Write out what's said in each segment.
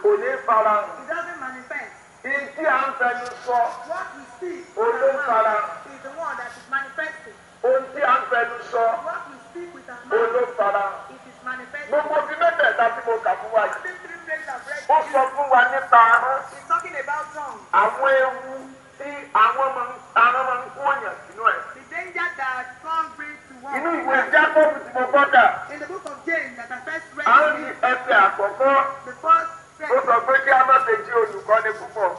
kò ní farahàn. It doesn't manifest. Ìdí à ń fẹnu sọ. What we speak Olófarahàn. is the one that is manifesting. Ohun tí à ń fẹnu sọ. What we speak with our mouth, Olófarahàn. it is manifesting. Gbogbo bí mẹ́tẹ̀ẹ̀ta tí mo kà fún wa yìí. These three places I've read, Ó sọ fún wa nípa ahọ́n. it's talking about tongue. Àwọn ewu tí ahọ́n máa ń kó èèyàn sínú ẹ̀. The danger that tongue brings to one. Inú ìwé Jákọ́bù tí mo gbọ́ kà. In the book of James that I first read, Àwọn ní ẹsẹ̀ àkọ́kọ́. the first Ó sọ pé kí a má ṣe jí olùkọ́ni púpọ̀.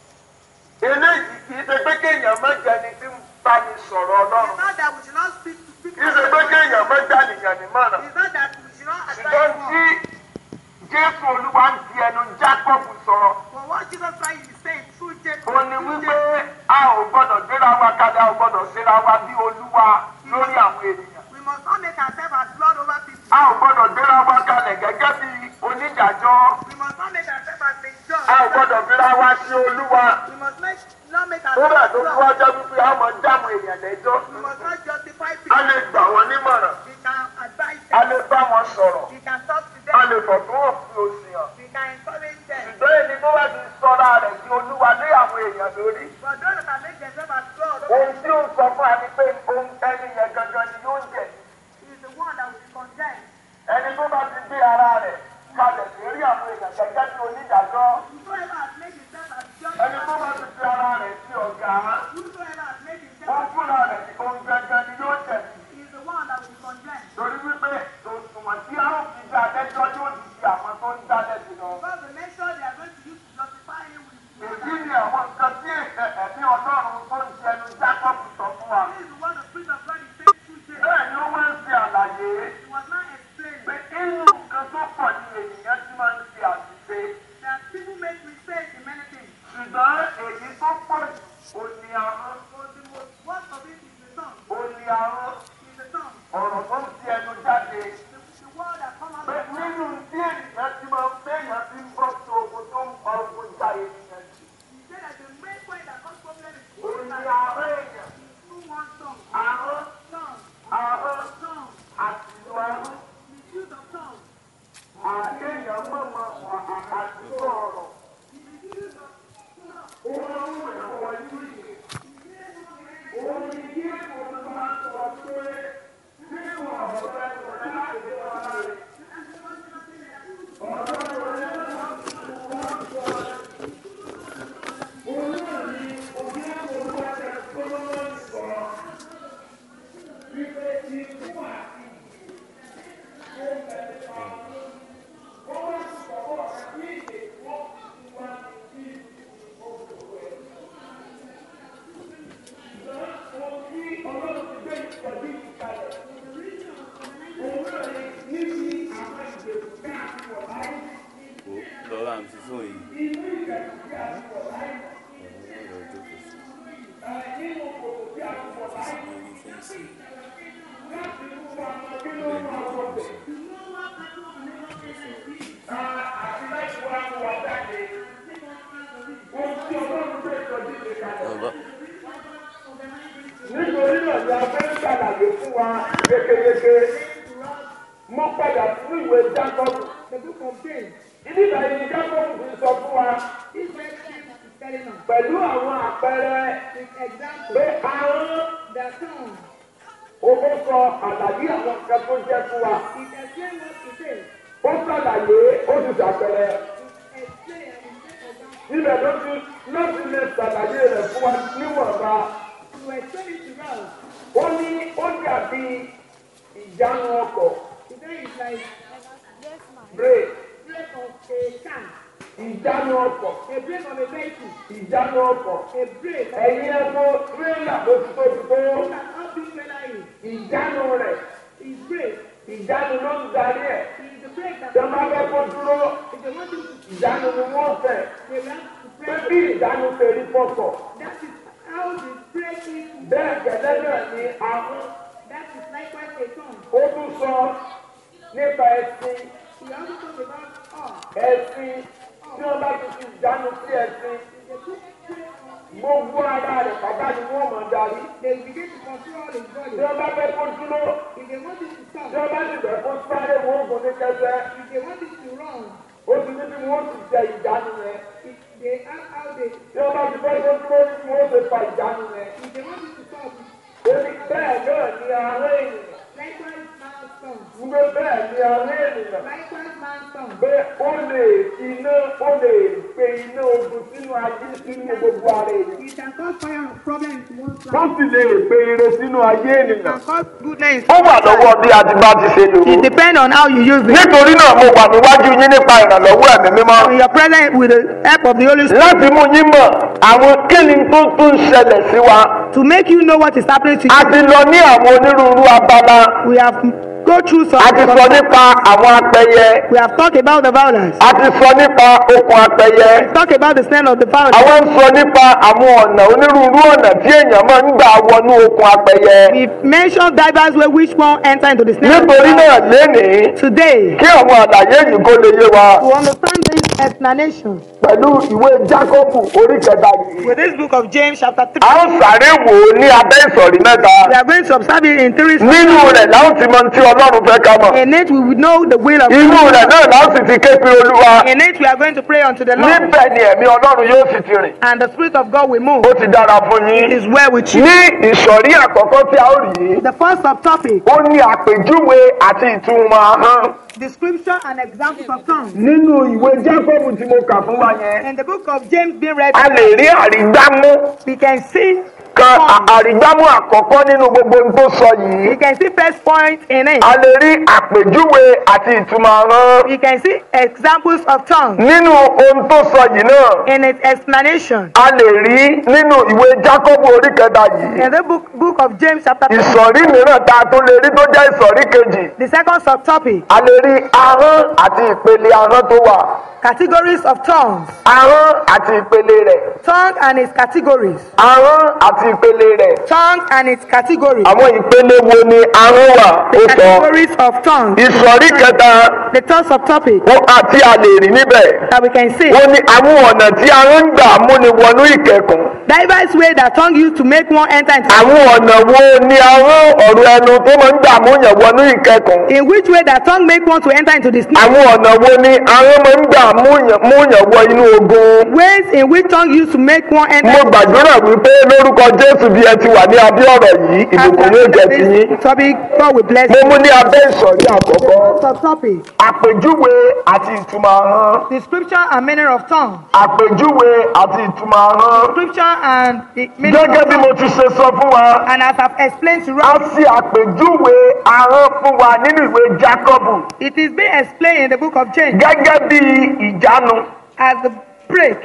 Eléyìí kì í ṣe pé kéèyàn má jẹni tí ń bá mi sọ̀rọ̀ it's Ọlọ́run. not that we should not speak to people. Kì í ṣe pé kéèyàn má jànìyàn nímọ̀ràn. It's not that we should not Ṣùgbọ́n advise tí one. Jésù Olúwa ń di ẹnu Jákọ́bù sọ̀rọ̀. But what Jesus Christ is saying through James, Ó ní wípé a ò gbọ́dọ̀ gbéra wa kalẹ̀, a ò gbọ́dọ̀ ṣera wa bí Olúwa lórí àwọn ènìyàn. we must not make ourselves as Lord over people. A ò gbọ́dọ̀ gbéra wa kalẹ̀ gẹ́gẹ́ bí onídàájọ́. We must not make ourselves as the judge. A ò gbọ́dọ̀ gbéra wa sí Olúwa. We must not make Ó bẹ̀ ourselves tó fi wá jẹ́ wípé a máa dáhùn èèyàn lẹ́jọ́. We must not justify A people. lè gbà wọ́n nímọ̀ràn. We can advise A lè them. bá wọn sọ̀rọ̀. We can talk to A them. lè fọ̀tún òfin òsì hàn. We can encourage them. Ṣùgbọ́n ẹni tó bá ti sọ́ra rẹ̀ sí Olúwa lé àwọn èèyàn lórí. But those that make themselves as God, Ohun tí ó sọ fún wa ni pé ohun ẹni yẹn gangan ni yóò jẹ̀. is the one that will be condemned. Ẹni tó bá ti gbé ara rẹ̀ kalẹ̀ lérí àwọn èèyàn gẹ́gẹ́ bí onídàájọ́. Whosoever has made himself as judge, Ẹni tó bá ti gbé ara rẹ̀ sí ọ̀gá. whosoever has made himself Wọ́n as fúnra rẹ̀ sí ohun gangan ni yóò jẹ̀. is the one that will be condemned. Torí wípé òṣùwọ̀n tí a ó fi dá lẹ́jọ́ yóò ti di àwọn tó ń dá lẹ́bi lọ. Because the measure they are going to use to justify him with Èyí ni àwọn nǹkan tí ẹ̀mí Ọlọ́run tó ń ti ẹnu Jákọ́bù sọ fún wa. this is what the Spirit of God is saying through James. Bẹ́ẹ̀ ni ó máa ń ṣe àlàyé He was not explaining pé inú nǹkan tó pọ̀ ní ènìyàn ti máa ń ṣe àṣìṣe. that people make mistakes in many things. Ṣùgbọ́n èyí tó pọ̀ jù ò ní ahọ́n. But the most worst of it is the tongue. Ó ní ahọ́n. Is the tongue. Ọ̀rọ̀ tó ń ti ẹnu jáde. The word that comes out Pé of the mouth. nínú tí ènìyàn ti máa ń gbéyàn ti ń bọ́ sí ogun tó ń pa ogun já ènìyàn jù. He said that the main point that causes problem is Ó ní ahọ́n èèyàn. through one tongue. Ahọ́n, Tongue. ahọ́n Tongue. àti ìlú ahọ́n. Misuse of tongue. Àkéèyàn mọ̀mọ́ àti ọ̀rọ̀. Misuse of tongue. Ó máa ń wẹ̀ wọ́n yìí. Ó ní kí èèyàn máa sọ pé bí wọ́n ọ̀rẹ́ rẹ̀ láti lè wá rẹ̀. Ọ̀rọ̀ rẹ̀ máa ń sọ wọ́n sọ rẹ̀. Olóòní ojú ọ̀rọ̀ rẹ̀ tó lọ́wọ́ sọ. Wípé ti fún àti ó bẹ̀rẹ̀ pa. Ó wá sọ̀rọ̀ ní ìdè wọ́n ti wá ní òkòwò ẹ̀. Ohun tí Ọlọ́run ti gbé ìpàdé ìkàlẹ̀. Òun náà ni níbi àwọn ìgbèrú bí a ti wọ̀ láyé. Lọ́la àmì fífún yìí. Inú ìgbèrú bí a ti wọ̀ láyé. Nínú kòtò bí a ti wọ̀ láyé. Láti mú wa lọ bí ló máa wọ̀ bẹ̀. Àti láti wá mú wa jáde. Ohun tí Ọlọ́run gbé ìtọ́jú ìkàlẹ̀. Nítorí náà ni a fẹ́ ṣàlàyé fún wa yékéyéké. Mo padà fún ìwé Jákọ́bù. The book of James. Ìdílé ìlú Jákọ́bù fi sọ fún wa This very James is telling us. pẹ̀lú àwọn àpẹẹrẹ With example. pé ahọ́n The tongue. owó sọ àlàyé àwọn nǹkan tó jẹ́ fún wa. It explains what it is. Ó ṣàlàyé ó sì ṣàpẹẹrẹ. It explains and it takes example. Ibẹ̀ ló ti láti lè ṣàlàyé rẹ̀ fún wa níwọ̀nba. To explain it to us. Ó ní ó dàbí ìjánu ọkọ̀ He said it's like brake. brake of a car. Ìjánu ọkọ̀. A brake of a vehicle. Ìjánu ọkọ̀. A brake of Ẹ̀yin ẹ̀fọ́ tírélà ló ti tóbi tó. Look at how big trailer is. Ìjánu rẹ̀. His brake. Ìjánu ló ń darí ẹ̀. He is the brake that Tí wọ́n bá fẹ́ kó dúró, if they want him to ìjánu ni wọ́n fẹ̀. they will have to Pé press bí it. ìjánu ṣe rí fọ́kọ̀. That is how the brake is. Bẹ́ẹ̀ gẹ́lẹ́ náà ni ahọ́n. That is likewise a tongue. Ó tún sọ nípa ẹṣin. He also talks about all. Ẹṣin tí wọ́n bá ti fi ìjánu sí ẹṣin. They put brake on. Gbogbo ara rẹ̀ pàtà ni wọ́n mọ̀ darí. They begin to control his Tí body. wọ́n bá fẹ́ kó dúró, If they want it to stop, tí wọ́n bá sì fẹ́ kó sáré wọ́n gùn ní kẹsẹ̀. if they want it to run, Ó ti ní bí wọ́n ti jẹ ìjánu rẹ̀. They have how they, Tí wọ́n bá ti fẹ́ tó dúró tí wọ́n ṣe fa ìjánu rẹ̀. if they want you to stop, Ó ní bẹ́ẹ̀ náà ni àárẹ̀ ènìyàn. likewise man's tongue. Wípé bẹ́ẹ̀ ni àárẹ̀ ènìyàn. Likewise man's tongue. Pé ó lè pe iná ogun sínú ayé sínú gbogbo ara ènìyàn. It can cause fire and problem in one's Ó life. sì lè pe ire sínú ayé It ènìyàn. can cause goodness. Ó wà lọ́wọ́ bí a ti bá ti ṣe lò ó. It depends on how you use it. Nítorí náà mo wà níwájú yín nípa ìrànlọ́wọ́ ẹ̀mí mímọ́. When you're present with the help of the Holy Spirit Láti mú yín mọ̀ àwọn kíni tó tún ṣẹlẹ̀ sí wa. to make you know what is happening to A you. ti lọ ní àwọn onírúurú abala. We have go through some. A ti sọ nípa àwọn apẹyẹ. We have talked about the violence. A ti sọ nípa okùn apẹyẹ. Talk about the snare of the violence. Àwọn ń sọ nípa àwọn ọ̀nà onírúurú ọ̀nà tí èèyàn máa ń gbà wọnú okùn apẹyẹ. We mentioned diverse ways which one enter into the snare of the Nítorí náà violence. lénìí Today, kí àwọn àlàyé yìí kó lè yé wa to understand this explanation pẹ̀lú ìwé Jákọ́bù orí kẹta yìí. with this book of James chapter 3, A ó sáré wò ó ní abẹ́ ìsọ̀rí mẹ́ta. we are going to observe it in three Nínú sections. rẹ̀ láwọn ti mọ tí Ọlọ́run fẹ́ ká mọ̀. In it, we will know the will of Inú God. rẹ̀ náà láwọn sì ti ké pe Olúwa. In it, we are going to pray unto the Lord, Níbẹ̀ ni ẹ̀mí Ọlọ́run yóò sì ti rìn. and the Spirit of God will move. Ó ti dára fún It yín. is well with you. Ní ìsọ̀rí àkọ́kọ́ tí a ó rí, The first subtopic, ó ní àpèjúwe àti ìtumọ̀ ahọ́n. description and examples of tongues. Nínú ìwé Jákọ́bù tí mo kà fún wa yẹn, In the book of James being read, a lè rí àrígbámú we can see kan àrígbámú àkọ́kọ́ nínú gbogbo ohun tó sọ yìí. we can see first point in it. A lè rí àpèjúwe àti ìtumọ̀ ahọ́n. We can see examples of tongues Nínú ohun tó sọ yìí náà, in its explanation. a lè rí nínú ìwé Jákọ́bù orí kẹta yìí. In the book of James chapter 3, Ìsọ̀rí mìíràn tá a tún lè rí tó jẹ́ ìsọ̀rí kejì. the second subtopic, A lè rí ahọ́n àti ìpele ahọ́n tó wà. categories of tongues. Ahọ́n àti ìpele rẹ̀. Tongue and its categories. Ahọ́n àti ìpele rẹ̀. Tongue and its categories. Àwọn ìpele wo ni ahọ́n wà? Ó sọ. Categories of tongues. Ìsọ̀rí kẹta The third subtopic àti a lè rí níbẹ̀. that we can see. Wọ́n ní àwọn ọ̀nà tí ahọ́n ń gbà múni wọnú ìkẹkùn. Diverse way that tongue used to make one enter into. Àwọn ọ̀nà wo ni ahọ́n ọ̀rọ̀ ẹnu tó máa ń gbà múyàn wọnú ìkẹkùn? In which way that tongue make one to enter into the snare. Àwọn ọ̀nà wo ni ahọ́n máa ń gbà múyàn wọ inú ogun? Ways in which tongue used to make one enter. Mo gbàdúrà wípé lórúkọ Jésù bí ẹ ti wà ní abẹ́ ọ̀rọ̀ yìí, ìbùkún yóò jẹ́ ti yín. This topic, God will bless Mo you. mú ní abẹ́ ìsọ̀rí àkọ́kọ́. Subtopic, Àpèjúwe àti ìtumọ̀ ahọ́n. description and meaning of tongue. Àpèjúwe àti ìtumọ̀ ahọ́n. Description and the meaning Gẹ́gẹ́ of bí mo tongue. ti ṣe sọ fún wa, And as I've explained to a us, ṣe àpèjúwe ahọ́n fún wa nínú ìwé Jákọ́bù it is being explained in the book of James gẹ́gẹ́ bí ìjánu. as the break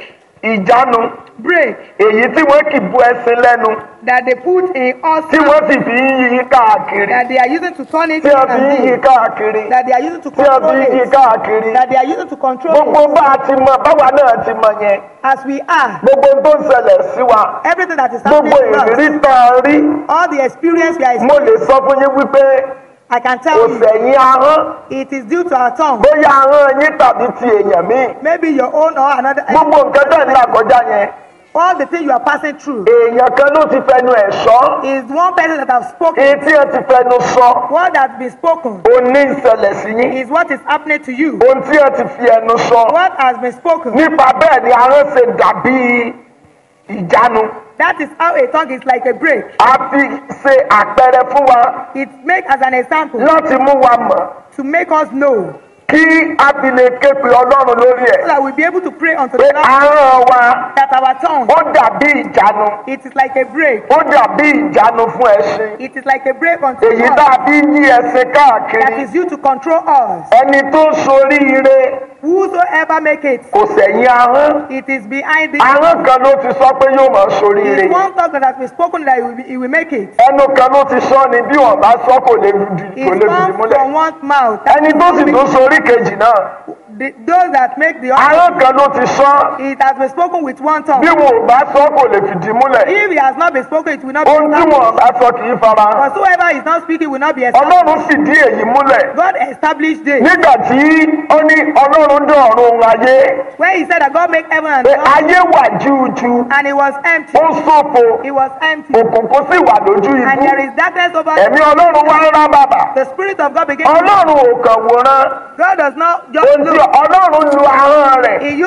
Ìjánu èyí tí wọ́n kì bu ẹṣin lẹ́nu that they put in us, tí wọ́n sì fi ń yí káàkiri. that they are using to turn it Tí a fi ń yí and káàkiri. that they are using to Tí a fi control ń yí it, káàkiri. that they are using to control Gbogbo it. bá a ti mọ báwa náà ti mọ yẹn. As we are, Gbogbo ohun tó ń ṣẹlẹ̀ sí wa. everything that is Gbogbo happening to us, ìrírí tá a rí. all the experience we are Mo lè experiencing, sọ fún yín wípé I can kò tell you, sẹ̀yìn ahọ́n. it is due to our tongue. Bóyá ahọ́n yín tàbí ti èèyàn míì. Maybe your own or another. Gbogbo nǹkan tẹ̀ ń là kọjá yẹn. All the things you are passing through Èèyàn kan ló ti fẹnu ẹ̀ sọ. is one person that have spoken. Èyí tí ẹ ti fẹnu sọ. What has been spoken Ó ní ìṣẹ̀lẹ̀ sí yín. is what is happening to you. Ohun tí ẹ ti fi ẹnu sọ. What has been spoken. Nípa bẹ́ẹ̀ ni ahọ́n ṣe dàbí ìjánu. That is how a tongue is like a break. A fi ṣe àpẹẹrẹ fún wa It makes as an example láti mú wa mọ̀ to make us know kí a fi lè ké pe Ọlọ́run lórí so ẹ̀. that we'll be able to pray unto Pé the Lord ahọ́n wa that our tongue, ó dàbí ìjánu. it is like a break. Ó dàbí ìjánu fún ẹṣin. It is like a break unto Èyí tá us a fi ń yí ẹṣin that káàkiri. is used to control us. Ẹni tó ń soríire Whosoever make it, kò sẹ̀yìn ahọ́n. it is behind it. Ahọ́n kan ló ti sọ pé yóò máa soríire. It is one tongue that has been spoken that he will make it. Ẹnu kan ló ti sọ ni bí wọ́n bá sọ kò lè It fìdí comes múlẹ̀. from one mouth. Ẹni tó sì tún sorí kejì náà. Those that make the other, Ahọ́n kan ló ti sọ. it has been spoken with one tongue. Bí wọn ò bá sọ kò lè fìdí múlẹ̀. If it has not been spoken, it will not be Ohun tí wọn established. bá sọ kì í fara hàn. Whatsoever is not speaking will not be established. Ọlọ́run fìdí èyí múlẹ̀. God established it. Nígbà tí ó ní Ọlọ́run dán ọ̀run ayé. When he said that God make heaven and Pé earth, ayé wà jújú. and it was empty. Ó ṣófo. It was empty. Òkùnkùn sì wà lójú And ibú. there is darkness over Ẹ̀mí Ọlọ́run wá ń rá bàbà. the Spirit of God began to Ọlọ́run ò kàn wòran. God does not just Ohun tí look. Ọlọ́run lu ahọ́n rẹ̀.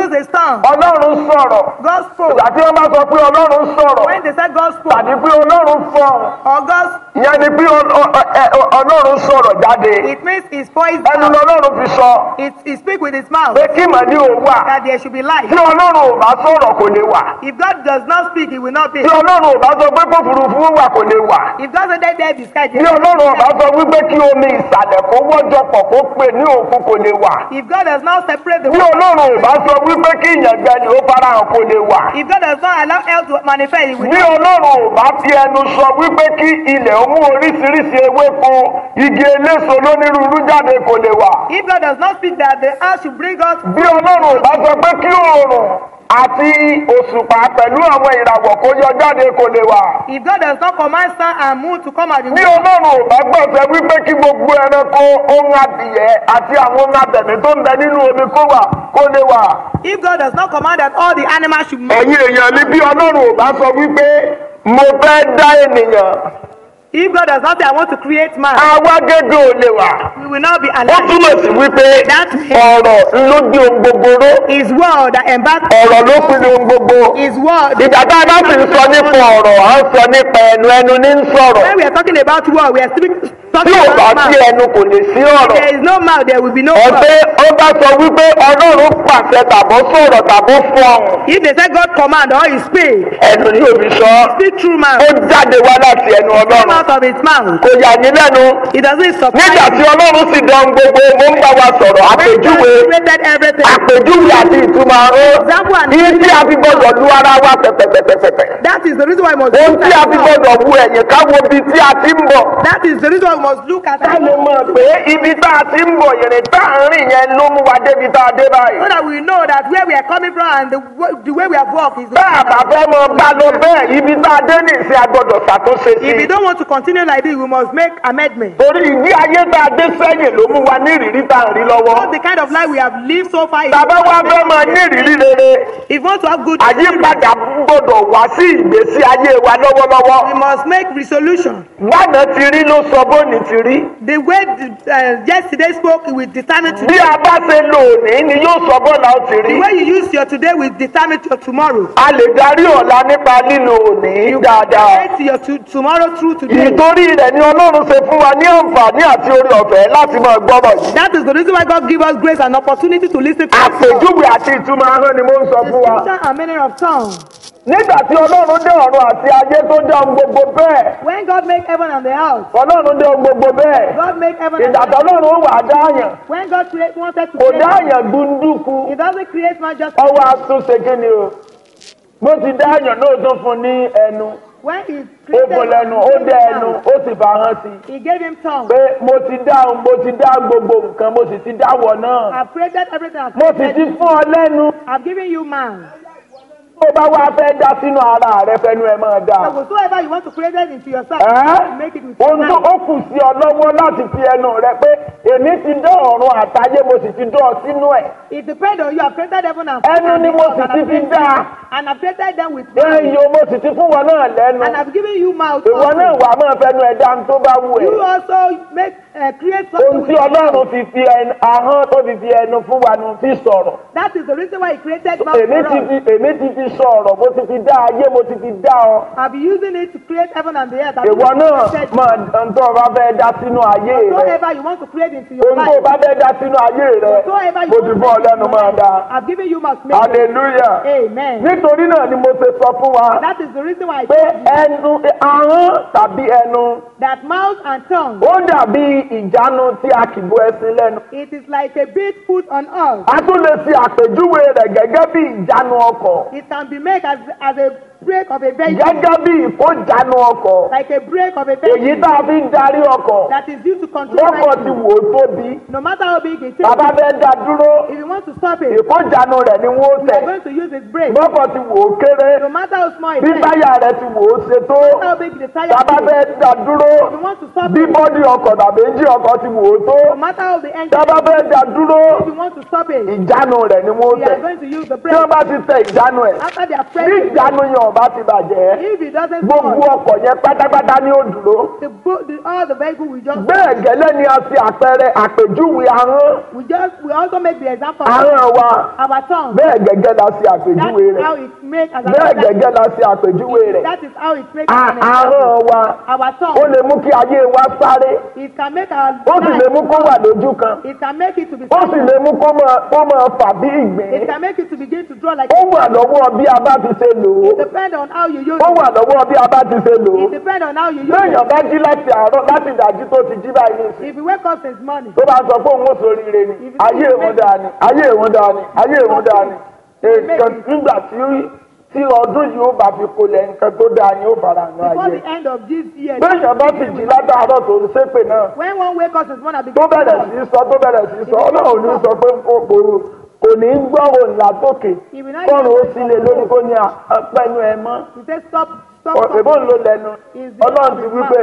used his tongue. Ọlọ́run sọ̀rọ̀. God spoke. Ìgbà tí wọ́n bá sọ pé Ọlọ́run sọ̀rọ̀ When they said God spoke, tàbí pé Ọlọ́run fọhùn, or God, ìyẹn ni pé Ọlọ́run sọ̀rọ̀ jáde. it means his voice Ẹnu out. lọ́lọ́run fi sọ He speak with his mouth pé kí màá ní òun wà. that there should be light. Tí Ọlọ́run ò bá sọ̀rọ̀ kò lè wà. If God does not speak, he will not be. Tí Ọlọ́run ò bá sọ pé kófurufú wà kò lè wà. If God said that there the sky, Tí Ọlọ́run ò bá sọ wípé kí omi ìsàlẹ̀ kó wọ́jọpọ̀ kó pè ní òkun kò lè wà. if God does not separate the Tí water, Ọlọ́run ò bá sọ wípé kí ìyànjẹ ni ó farahàn kò lè wà. if God does not allow hell to manifest, he will Bí not. Ọlọ́run ò bá fi ẹnu sọ wípé kí ilẹ̀ ó mú oríṣiríṣi ewéko igi eléso lónírúurú jáde kò lè wà. If God does not speak that the earth should bring us, Bí Ọlọ́run ò bá sọ pé kí oòrùn àti òṣùpá pẹ̀lú àwọn ìràwọ̀ kó yọ jáde kò lè wà. if God does not command sun and moon to come out, the Bí Ọlọ́run ò bá gbọ̀sẹ̀ wípé kí gbogbo ẹranko ohun abìyẹ́ àti àwọn ohun abẹ̀mí tó ń bẹ nínú omi kó lè wà. if God does not command that all the animals should move, Ẹ̀yin èèyàn mi bí Ọlọ́run ò bá sọ wípé mo fẹ́ dá ènìyàn, if God does not say, I want to create man, àwa gẹ́gẹ́ ò lè wà. we will not be Ó alive. túmọ̀ sí wípé That means ọ̀rọ̀ ló di ohun gbogbo ró. his word that embarks Ọ̀rọ̀ ló pinnu ohun gbogbo. his word. Ìgbà tá a bá sì ń sọ nípa ọ̀rọ̀, à ń sọ nípa ẹnu ní ń sọ̀rọ̀. When we are talking about word, we are speaking, Tí talking ò bá about sí mouth. ẹnu kò lè sí ọ̀rọ̀. There is no mouth, there will be no word. Ọ̀sẹ̀ ó bá sọ wípé Ọlọ́run pàṣẹ tàbó sọ̀rọ̀ tàbó fọhùn. If they say God command or he speak, Ẹnu ní òbí sọ. speak through mouth, Ó jáde wá láti ẹnu come Ọlọ́run. out of his mouth. Kò yà ní lẹ́nu. It doesn't surprise Nígbà tí you. Ọlọ́run sì dán gbogbo ó ń bá wa sọ̀rọ̀ When God àpèjúwe. created everything, Àpèjúwe àti ìtumọ̀ àrùn. example and Iye tí a fi gbọdọ̀ lu ara wa pẹ̀pẹ̀pẹ̀pẹ̀pẹ̀. that is the reason why we must Ohun look tí a at fi God. gbọdọ̀ wu ẹ̀yìn ká wo ibi tí a ti ń bọ̀. That is the reason why we must look at Ká lè God, mọ̀ pé ibi tá a ti ń bọ̀ ìrìn tá à ń rìn yẹn ló mú wa débi tá a dé báyìí. so that we know that where we are coming from and the way we have walked is. Bá a bá fẹ́ mọ bá lọ bẹ́ẹ̀ ibi tá a dé nìsín a gbọdọ̀ ṣàtúnṣe sí If i. we don't want to continue like this, we must make amendment. Torí ìdí ayé tá a dé sẹ́yìn ló mú wa ní ìrírí tá à ń rí lọ́wọ́. All the kind of life we have lived so far. Tàbá wa fẹ́ máa ní ìrírí rere. If we want to have good, Àyípadà gbọdọ̀ wá sí ìgbésí ayé wa lọ́wọ́lọ́wọ́. we must make resolution. Bánà ti rí ló sọ bóni ti rí. The way yesterday spoke will determine Bí today. a bá ṣe lò ní ni yóò sọ bọ́lá ó ti The rí. way you use your today will determine your tomorrow. A lè darí ọ̀la nípa lílo òní dáadáa. Create your tomorrow through today. Ìtorí rẹ̀ ni Ọlọ́run ṣe fún wa ní àǹfààní àti orí ọ̀fẹ́ láti máa gbọ́rọ̀ yìí. That is the reason why God give us grace and opportunity to listen to His word. Àpèjúwe àti ìtumọ̀ ahọ́n ni mo ń sọ fún wa. Description and meaning of tongue. Nígbà tí Ọlọ́run dé ọ̀run àti ayé tó dá ohun gbogbo bẹ́ẹ̀. When God make heaven and the earth, Ọlọ́run dé ohun gbogbo bẹ́ẹ̀. God make heaven and the Ìdàtọ̀ earth. Ọlọ́run ó wà á dáàyàn. When God wanted to Kò create man, dáàyàn gbunduku. He doesn't create man just Ọwọ́ àtúnṣe kí ni o? Bó ti dáàyàn náà tó fún ní ẹnu. when He Ó created fún lẹ́nu, ó man, he dẹ gave him ẹnu, mouth. ó sì fa hàn sí i. He gave him tongue. Pé mo ti dá gbogbo nǹkan, mo sì ti dáwọ̀ náà. I've created everything. I've Mo sì ti created. fún ọ lẹ́nu. I've given you man. Tó bá wá fẹ́ dá sínú ara rẹ fẹnu ẹ máa dá. So whatsoever you want to create it into yourself, Ẹ́ make it with your ohun tó mind. ó kù sí ọ lọ́wọ́ láti fi ẹnu rẹ pé èmi ti dán ọ̀run àtayé mo sì ti dán ọ sínú ẹ̀. It depends on you. I've created heaven and Ẹnu ni mo sì ti fi dá. and I've created them with Èyí mouth. o mo sì ti fún wọn náà lẹ́nu. And I've given you mouth. Ìwọ náà also. wà á máa fẹnu ẹ̀ dá ohun tó bá wù You ẹ́. also make create something Ohun with tí your Ọlọ́run mouth. fi fi ahọ́n tó fi fi ẹnu fún wa nù fi sọ̀rọ̀. That is the reason why He created mouth Èmi for us. ti fi sọ̀rọ̀, mo ti fi dá ayé, mo ti fi dá ọ. I've been using it to create heaven and the earth. I've Ìwọ náà created máa ń tó o bá fẹ́ dá sínú ayé rẹ. whatsoever you want to create into your Ohun tó o life. bá fẹ́ dá sínú ayé rẹ, Whatsoever you mo want ti to fún ọ create lẹ́nu into máa your dá. life. I've given you must make it. Hallelujah. Amen. Nítorí náà ni mo ṣe sọ fún wa That is the reason why I pé told you ẹnu ahọ́n tàbí ẹnu that mouth and tongue, ó dàbí ìjánu tí a kì bọ ẹṣin lẹ́nu. it is like a bit put on us. A tún lè ṣe àpèjúwe rẹ̀ gẹ́gẹ́ bí ìjánu ọkọ̀. It can be made as a brake of a vehicle, Gẹ́gẹ́ bí ìkójánu ọkọ̀. like a brake of a Èyí vehicle tá a fi ń darí ọkọ̀. that is used to control Bọ́kọ̀ ti vehicle. wò ó tóbi. No matter how big it is, Bàbá fẹ́ dá dúró. if you want to stop it, Ìkójánu rẹ̀ ni wọ́n we are tẹ̀. going to use its brake. Bọ́kọ̀ ti wò ó kéré. No matter how small it Bí is, táyà rẹ̀ ti wò ó ṣe tó. no matter how big the tire Bàbá is, fẹ́ dá dúró. if you want to stop Bí it, bọ́dì ọkọ̀ tàbí ẹ́ńjì ọkọ̀ ti wò ó tó. no matter how the engine Bàbá is, fẹ́ dá dúró. if you want to stop it, Ìjánu rẹ̀ ni wọ́n we tẹ̀. are going to use the Tí wọ́n brake. bá ti tẹ ìjánu ẹ̀. After they are Bí pressed, ìjánu yẹn ò bá ti bàjẹ́ If it doesn't gbogbo fall, ọkọ̀ yẹn pátápátá ni ó dúró. all the vehicle will just. Bẹ́ẹ̀ gẹ́lẹ́ ni a fi àpẹẹrẹ àpèjúwe ahọ́n We also make the example ahọ́n wa. our tongue. Bẹ́ẹ̀ gẹ́gẹ́ la fi That àpèjúwe is how rẹ̀. it makes as Bẹ́ẹ̀ gẹ́gẹ́ la fi àpèjúwe rẹ̀. That is how it makes as an example. Ahọ́n wa Our ó tongue. lè mú kí ayé wa sáré. It can make our Ó sì lè mú kó wà lójú kan. It can make it to be Ó sì lè mú kó máa fà bí It ìgbín. can make it to begin to draw like Ó wà lọ́wọ́ bí a bá ti ṣe lò ó. It depends on how you use Ó it. wà lọ́wọ́ bí a bá ti ṣe lò ó. It depends on how you use Béèyàn it. bá jí láti àárọ̀ láti ìdájí tó ti jí báyìí ní ìsìn. If you wake up since morning, Tó bá sọ pé òun ó soríire ni, ayé ìwọ̀n dáa ni, ayé ìwọ̀n dáa ni, ayé ìwọ̀n dáa ni. Èèkàn nígbà tí ọdún yìí ó bá fi kolẹ̀ nǹkan tó dáa ni ó fara hàn before ayé. the end of this year, Béèyàn bá ti jí látàárọ̀ tó ń ṣépè náà. when one wake up since morning, and Tó begin bẹ̀rẹ̀ sí í sọ Ọlọ́run ní sọ pé kò ní í gbọ́rò ńlá tókè. Kọ́run ó sílé lórí kó ní apẹ́nu ẹ mọ́. he says stop. Èbó ń lo lẹ́nu. Ọlọ́run ti wí pé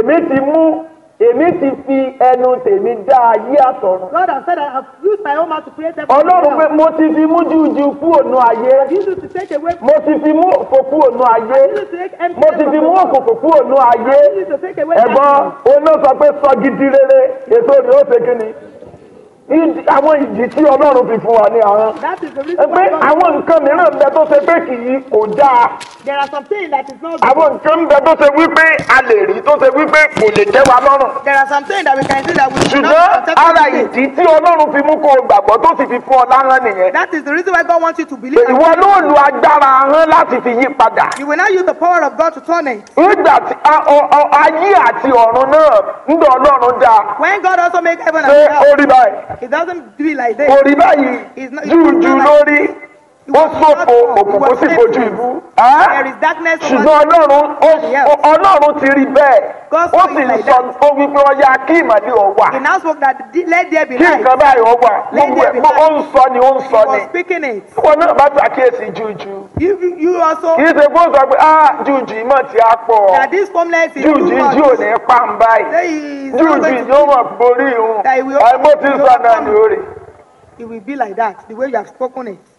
èmi ti fi ẹnu tèmi dá ayé àtọ̀run. God has said I have used my own mouth to create everything. Ọlọ́run pé mo ti fi mú jújú kúrò nú ayé. Use it to take away. Mo ti fi mú òfò kúrò nú ayé. Use it to take empty. Mo ti fi mú òkùnkùn kúrò nú ayé. Use it to take away. Ẹ̀gbọ́n oná sọ pé sọ gidi rere èso rẹ̀ ó ṣe kí ni. Àwọn ìdí tí Ọlọ́run fi fún wa ní ahọ́n. That is the reason Pé why God. àwọn nǹkan mìíràn bẹ tó ṣe pé kì í kò dáa. There are some things that is not. Àwọn nǹkan bẹ tó ṣe wípé a lè rí tó ṣe wípé kò lè tẹ́ wa lọ́rùn. There are some things that we can do that we should Ṣùgbọ́n not ara accept. ìdí tí Ọlọ́run fi mú kó o gbàgbọ́ tó sì fi fún ọ láhán nìyẹn. That is the reason why God wants you to believe. Ìwọ ló lu agbára ahọ́n láti fi yí padà. You will not use the power of God to turn it. Nígbà tí ayé àti ọ̀run náà ń dọ̀ Ọlọ́run dá. When God also makes heaven and Ṣé ó earth, rí báyìí? it doesn't do it like this. Kò rí báyìí. Júùjú lórí. Ó ṣòfò òkùnkùn sì fojú ìbú. There is darkness over Ṣùgbọ́n Ọlọ́run ti rí bẹ́ẹ̀. God Ó saw sì it like sọ that. ó wípé ọya kí ìmọ̀lẹ́ ọ̀ wà. He now spoke that let there be Kí light. nǹkan báyìí ọ wà. Let there be Ó ń light. sọ ni ó ń He sọ ni. was speaking it. Ìwọ náà bá ṣàkíyèsí júùjú. You also Kì í ṣe kó sọ pé júùjú ìmọ̀ tí a pọ̀. that this formless is too Júùjú much. jí ò ní pa ń báyìí. Say he is not Júùjú going yóò to. mọ̀ borí ìhun. That he will- Àìmọ́ tí ń sọ náà ni ó rè. It will be like that, the way you have spoken it.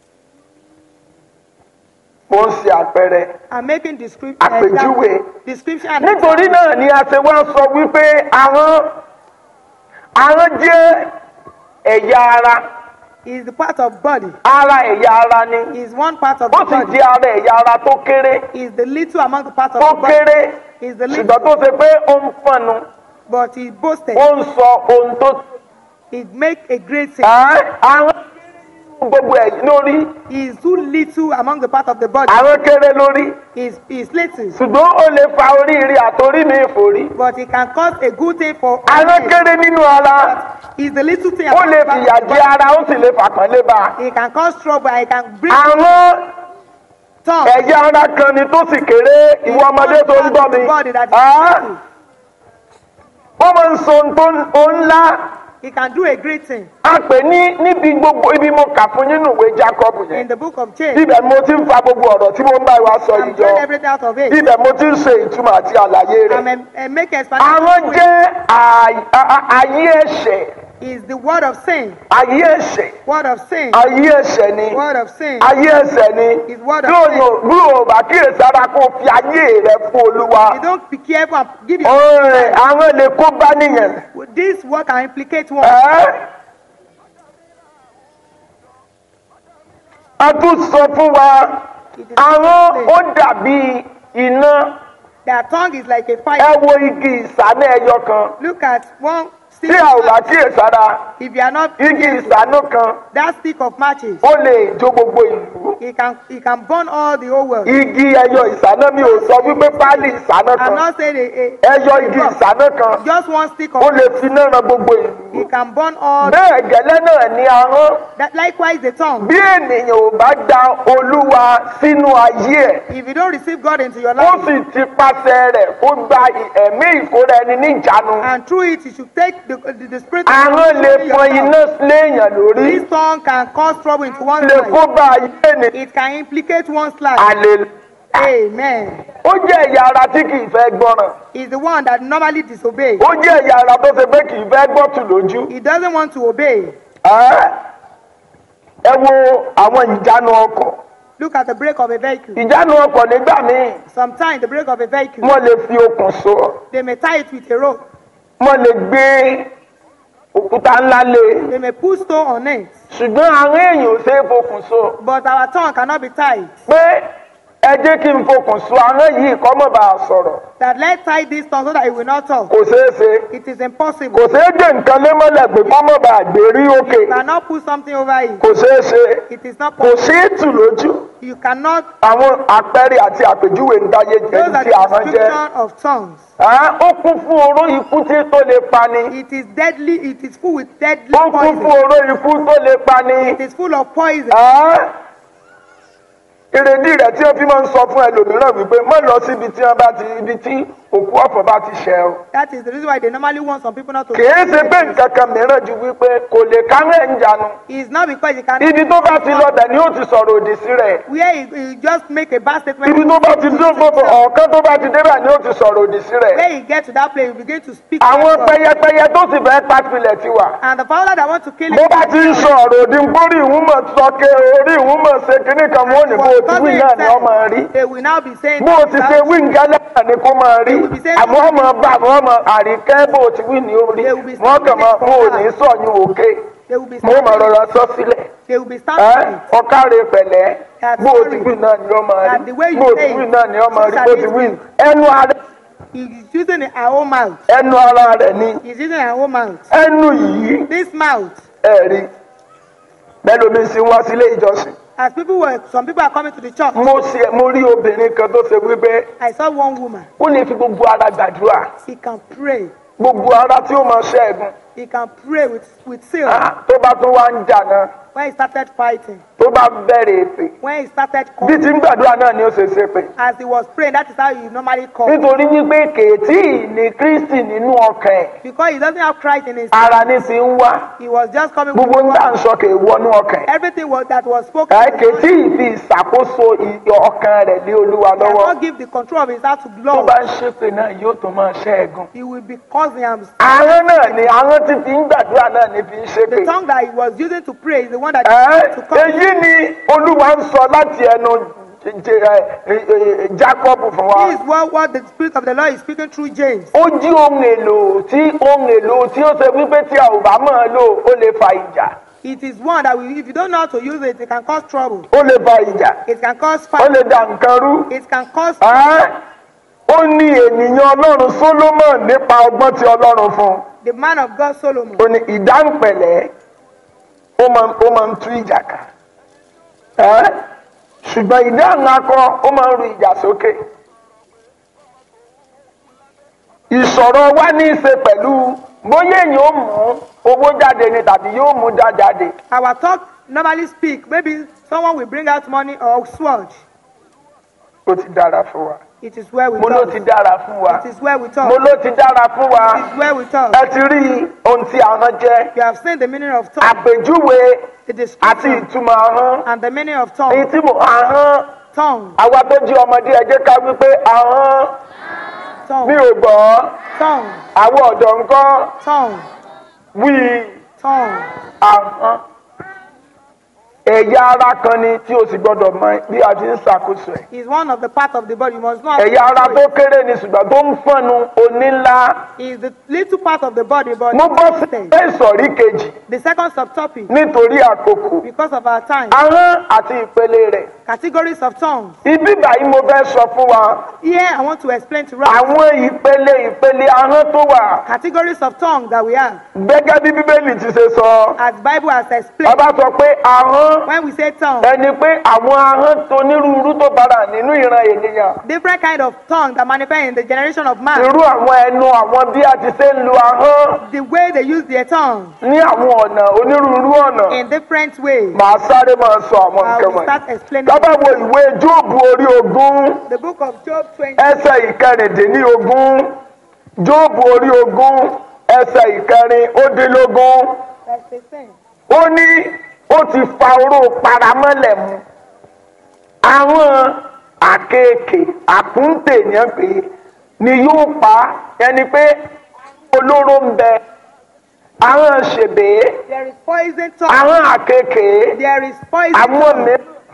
Mo ń ṣe àpẹẹrẹ. I'm making description. Àpèjúwe. Description. and Nítorí náà ni a ṣe wá sọ wípé ahọ́n jẹ́ ẹ̀yà ara. is the part of body. Ara ẹ̀yà ara ni. Is one part of Ó the sì body. jẹ́ ara ẹ̀yà ara tó kéré. Is the little among the parts of Tó the body. kéré. Is the little, Ṣùgbọ́n tó ṣe pé ó ń fọnu. but he boasted. Ó ń sọ ohun tó. It make a great thing. Ahọ́n gbogbo ẹ̀ lórí. He is too little among the parts of the body. Ahọ́n kéré lórí. Is little, Ṣùgbọ́n ó lè fa oríire àtorí mi ìfòrí. but it can cause a good thing for. Ahọ́n kéré nínú ara. Is the little thing. Ó among lè the parts fìyà of the jẹ body. ara, ó sì lè fàpọ́nlé bá a. It can cause trouble. It can bring Àwọn tongue. ẹ̀yà ara kan ni tó sì kéré ìwọ ọmọdé tó ń gbọ́ mi. Ó máa ń sọ ohun tó ńlá. It can do a great thing. A pè ní níbi gbogbo ibi mo kà fún nínú ìwé Jacob In yẹn. the book of James, Ibẹ̀ mo ti ń fa gbogbo ọ̀rọ̀ tí mo ń bá wa sọ I'm yìí drawing jọ. everything out of it. Ibẹ̀ mo ti ń ṣe ìtumọ̀ àti àlàyé rẹ̀. I'm making explanation. Àwọn jẹ́ ayé ẹ̀ṣẹ̀. Is the word of sin. Ayé ẹ̀ṣẹ̀. Word of sin. Ayé ẹ̀ṣẹ̀ ni. Word of sin. Ayé ẹ̀ṣẹ̀ ni. Is word of Bí sin. o bá kíyèsára kó fi ayé rẹ fún Olúwa. You don't be careful and give your. Ọ̀rẹ́ àwọn lè kó bá nìyẹn. This word can implicate one. A tún sọ fún wa, àwọn ó dàbí iná. Their tongue is like a Ẹ fire. wo igi ìsáná ẹyọ kan. Look at one stick. Tí a ò bá kíyèsára, If you are not igi careful, ìsáná kan that stick of matches, ó lè jó gbogbo ìlú. it can burn all the whole world. Igi ẹyọ ìsáná mi ò sọ wípé páálí ìsáná I'm kan. not saying Ẹyọ igi ìsáná kan just one stick ó of lè fi náà ran gbogbo ìlú. it can burn all. Bẹ́ẹ̀ gẹ́lẹ́ náà ni ahọ́n. That likewise the tongue. Bí ènìyàn ò bá da Olúwa sínú ayé ẹ̀, If you don't receive God into your ó life, sì ti pàṣẹ rẹ̀ ó gba ẹ̀mí ìkóra ẹni níjàánu. and through it you should take the spirit of Ahọ́n lè in fọn iná yourself. léèyàn lórí. This tongue can cause trouble into one's Lè life. kó bá ayé ènìyàn. It can implicate one's life. Àlè. Amen. Ó jẹ́ ẹ̀yà ara tí kì í fẹ́ gbọ́ràn. Is the one that normally disobeys. Ó jẹ́ ẹ̀yà ara tó ṣe pé kì í fẹ́ gbọ́tù lójú. He doesn't want to obey. Ẹ wo àwọn ìjánu ọkọ̀. Look at the brake of a vehicle. ìjánu ọkọ̀ nígbà míì Sometimes the brake of a vehicle, wọ́n lè fi okùn so, they may tie it with a rope. wọ́n lè gbé òkúta ńlá lé, They may put stone on it. ṣùgbọ́n àwọn èèyàn ò ṣe é fokùn so. But our tongue cannot be tied. pé ẹ jẹ́ kí n fokùn so àwọn yìí kọ́ mọ̀ bá a sọ̀rọ̀, That let's tie this tongue so that it will not talk. kò ṣeé ṣe. It is kò impossible. ṣeé gbé nǹkan lé mọ́lẹ̀ pé kọ́ mọ̀ bá a gbé rí òkè, You cannot put something over it. kò ṣeé ṣe. It is not kò possible. ṣeé tù lójú. You cannot. àwọn àpẹẹrẹ àti àpèjúwe ń dáyé jẹ Those are tí the àwọn jẹ. description of tongues. Ó kún fún oró ikú tí tó lè pani. It is deadly. It is full with deadly ó kún fún poison. oró ikú tó lè pani. It is full of poison. Èrèdí rẹ̀ tí ó fi máa ń sọ fún ẹlòmíràn wípé má lọ síbi tí wọ́n bá ti ibi tí òkú ọ̀fọ̀ bá ti ṣẹ o. That is the reason why they normally want some people not to. Kìí ṣe pé nǹkan kan mìíràn ju wípé kò lè káwé ń jánu. It's not because you can. Ibi tó bá ti lọbẹ̀ ni ó ti sọ̀rọ̀ òdì sí rẹ̀. Where you just make a bad statement. Ibi tó bá ti dún gbogbo ọ̀kan tó bá ti débẹ̀ ni ó ti sọ̀rọ̀ òdì sí rẹ̀. Where you get to that place, you begin to speak. Àwọn God. pẹyẹpẹyẹ tó sì fẹ́ pàpilẹ̀ ti wà. And the father that want to kill Bó him. bá ti ń sọ ọ̀rọ̀ òdì nkórí ìwúmọ̀ sọ́kè orí ìwúmọ̀ ṣe kíní kan wọ́n ní bó o ti wí náà ni wọ́n máa rí. They will now be saying. Bó o ti ṣe wí nǹkan náà ni kó máa rí. Àmọ́ ọmọ bá àwọn ọmọ àríkẹ́ bó o ti wí ní orí. Wọ́n kàn máa fún òní sọ̀yún òkè. They will be Mo máa rọra sọ sílẹ̀. They will be standing. Ọ̀kárẹ̀ pẹ̀lẹ́. Bó o ti wí náà ni wọ́n máa rí. Bó o ti wí náà ni wọ́n máa rí. Bó o ti wí ẹnu ara. He is using our own mouth. Ẹnu ara rẹ̀ ni. He is using our own mouth. Ẹnu yìí. This mouth. Ẹ̀rí. Bẹ́ẹ̀ ló mi sì wá sílé ìjọsìn. As some people are coming to the church. Mo rí obìnrin kan tó ṣe wípé I saw one woman. ó lè fi gbogbo ara gbàdúrà. He can pray. Gbogbo ara tí ó máa ṣẹ́gun. He can pray with zeal. Tó bá tún wá ń jà náà. When he started fighting. Tó bá bẹ̀rẹ̀ èpè. When he started Bí calling. ti ń gbàdúrà náà ni ó ṣe ṣe pé. As he was praying, that is how he normally called. Nítorí wípé kèétí ní Kristi nínú ọkàn ẹ̀. Because he doesn't have Christ in his Ara ní ti ń wá. he was just coming Gbogbo ń with dá ń sọ kè wọnú ọkàn ẹ̀. everything that was spoken. Kèétí ìfi ìṣàkóso ọkàn rẹ̀ lé Olúwa He lọ́wọ́. cannot give the control of his heart to Tó blow. bá ń ṣépè náà yóò tó máa ṣẹ́gun. He will be causing him. Ahọ́n náà ni ahọ́n tí fi ń gbàdúrà náà ni fi ń ṣépè. The tongue that he was using to pray is the one that to come. Èyí ni Olúwa ń sọ láti ẹnu Jacob fún wa. This is what the Spirit of the Lord is speaking through James. Ó jí ohun èlò tí ó ṣe wípé tí a ò bá máa lò ó lè fa ìjà. It is one that if you don't know how to use it, it can cause trouble. Ó lè fa ìjà. It can cause Ó fire. lè dà nǹkan rú. It can cause. Ó ní ènìyàn Ọlọ́run Solomon nípa ọgbọ́n tí Ọlọ́run fún. The man of God Solomon. Ó ní ìdáǹpẹ̀lẹ́ ó máa ń tú ìjà ká. Ṣùgbọ́n ìdáhùn akọ ó máa ń ru ìjà sókè. Ìṣòro wa ní í ṣe pẹ̀lú bóyá èèyàn ó mú owó jáde ni tàbí yóò mú dá jáde. Our talk normally speak. Maybe someone will bring out money or sword. Ó ti dára fún wa. It is well with Mo ló us. ti dára fún wa. It is well with Mo us. ló ti dára fún wa. It is well with us. Ẹ ti rí ohun tí ahọ́n jẹ́. You have seen the meaning of tongue, Àpèjúwe the àti description, ìtumọ̀ ahọ́n. and the meaning of Èyí tongue. tí mo ahọ́n. Tongue, Àwa tó jí ọmọdé ẹ jẹ́ ká wí pé ahọ́n mi tongue, ò gbọ́. tongue, Àwọn ọ̀dọ́ ńkọ́ tongue, wí tongue. ahọ́n. Ẹ̀yà ara kan ni tí o sì gbọ́dọ̀ mọ bí a ti ń ṣàkóso ẹ̀. Is one of the parts of the body. You must know how to Ẹ̀yà ara control tó it. kéré ni ṣùgbọ́n tó ń fọ́nu onílá. Is the little part of the body, but Mo bọ́ sí stage. ìsọ̀rí kejì The second subtopic, nítorí àkókò. because of our time, Ahọ́n àti ìpele rẹ̀. categories of tongues. Ibi báyìí mo fẹ́ sọ fún wa. Here, I want to explain to us Àwọn ìpele ahọ́n tó wà. categories of tongues that we have. Gẹ́gẹ́ bí Bíbélì ti ṣe sọ. As Bible has explained, Bàbá sọ pé ahọ́n when we say tongue, ẹni pé àwọn ahọ́n tó nírúurú tó bára nínú ìran ènìyàn. different kind of tongue that manifest in the generation of man. Irú àwọn ẹnu àwọn bí a ti ṣe ń lo ahọ́n The way they use their tongue ní àwọn ọ̀nà onírúurú ọ̀nà. in different ways. Màá sáré máa sọ àwọn I nǹkan will wọ̀nyí. start explaining. Tábà wo ìwé Jóòbù orí ogún The book of Job 20, ẹsẹ̀ ìkẹrìndínlógún. Jóòbù orí ogún ẹsẹ̀ ìkẹrìndínlógún. verse 16. Ó ní ó ti fa oró paramọ́lẹ̀ mu. Àwọn àkekèé àkúntè yẹn pé ni yóò pa ẹni pé olóró ń bẹ. Àwọn ṣèbé, There is poison tongue. àwọn àkekèé, There is poison àwọn tongue. mìíràn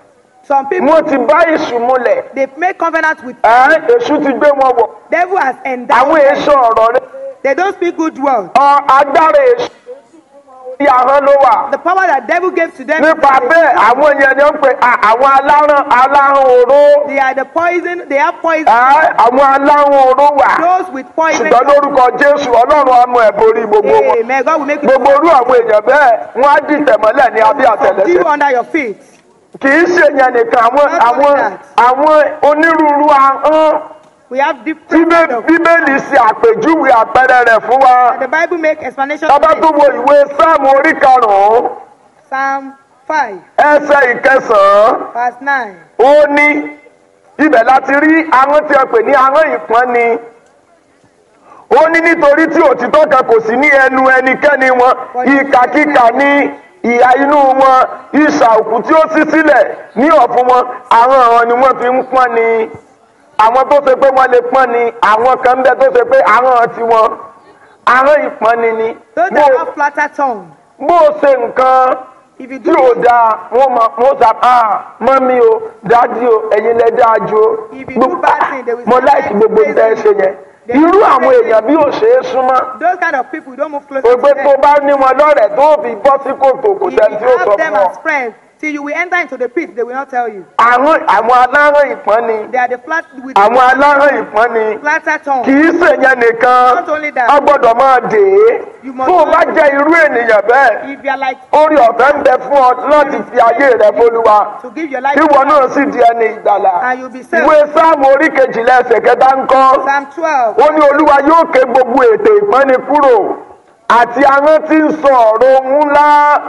Some people, wọ́n ti bá èṣù múlẹ̀. they make covenant with Èṣù ti gbé wọn wọ̀. devil has Àwọn endowed èso them. ọ̀rọ̀ rẹ̀. They don't speak good words. Agbára èṣù orí ahọ́n ló wà. The power that devil gave to them, Nípa bẹ́ẹ̀ àwọn yẹn ni ó ń pè àwọn alárùn oró. they are the poison. They have poison. Àwọn alárùn oró wà. Those with poison. Ṣùgbọ́n lórúkọ Jésù Ọlọ́run á mú ẹ̀ borí gbogbo wọn. Amen. God will make you Gbogbo orú àwọn èèyàn bẹ́ẹ̀ wọ́n á dìtẹ̀ mọ́lẹ̀ ní abẹ́ you àtẹlẹsẹ̀. under your feet. Kì í ṣe yẹn nìkan àwọn onírúurú ahọ́n We have tí different kind of. Bíbélì ṣe àpèjúwe àpẹẹrẹ rẹ̀ fún wa. The Bible make explanation. Tábà of tó it. wo ìwé Sáàmù orí karùn-ún Psalm 5, ẹsẹ̀ ìkẹsàn-án verse 9. ó ní ibẹ̀ láti rí ahọ́n tí a pè ní ahọ́n ìpọ́nni. Ó ní nítorí tí òtítọ́ kan kò sí ní ẹnu ẹnikẹ́ni wọn ìkàkíkà ní ìhà inú wọn ìṣà òkú tí ó ṣí sílẹ̀ ní ọ̀fun wọn àwọn ọ̀ràn ni wọ́n fi ń pọ́n ni. Àwọn tó ṣe pé wọ́n lè pọ́n ni àwọn kan ń bẹ tó ṣe pé ahọ́n tiwọn ahọ́n ìpọ́nni ni. Those that have flatter tongue, Bó o ṣe nǹkan if you tí do ò it, dáa wọ́n sà mọ́mí o dájú o ẹ̀yin lẹ dáa ju o. If you do bad thing, they will Mo say, láìsí gbogbo tẹ́ ẹ ṣe yẹn. Irú àwọn èèyàn bí ò ṣe é súnmọ́. those kind of people, don't move close O to pé them. tó bá ní wọn lọ́rẹ̀ẹ́ tó fi bọ́ sí kòtò kò If tẹ́ni tí ó you sọ have them fún ọ. as friends, till you will enter into the pit, they will not tell you. Àwọn aláràn ìpọ́nni. They are the flat with Àwọn aláràn ìpọ́nni. flatter Kì tongue. í ṣèyẹn nìkan. Not only that, A gbọ́dọ̀ máa dè é. You must Tó o bá jẹ́ irú ènìyàn bẹ́ẹ̀, if you are like orí ọ̀fẹ́ ń bẹ fún ọ láti fi ayé rẹ f'Olúwa. to give your life Tí to wọn náà God, sì di ẹni ìgbàlà. and you'll be saved. Ìwé Sáàmù orí kejìlá ẹsẹ̀ kẹta ń kọ́. Psalm 12. Ó ní Olúwa yóò ké gbogbo ètè ìpọ́nni kúrò àti àwọn tí ń sọ ọ̀rọ̀ ohun ńlá.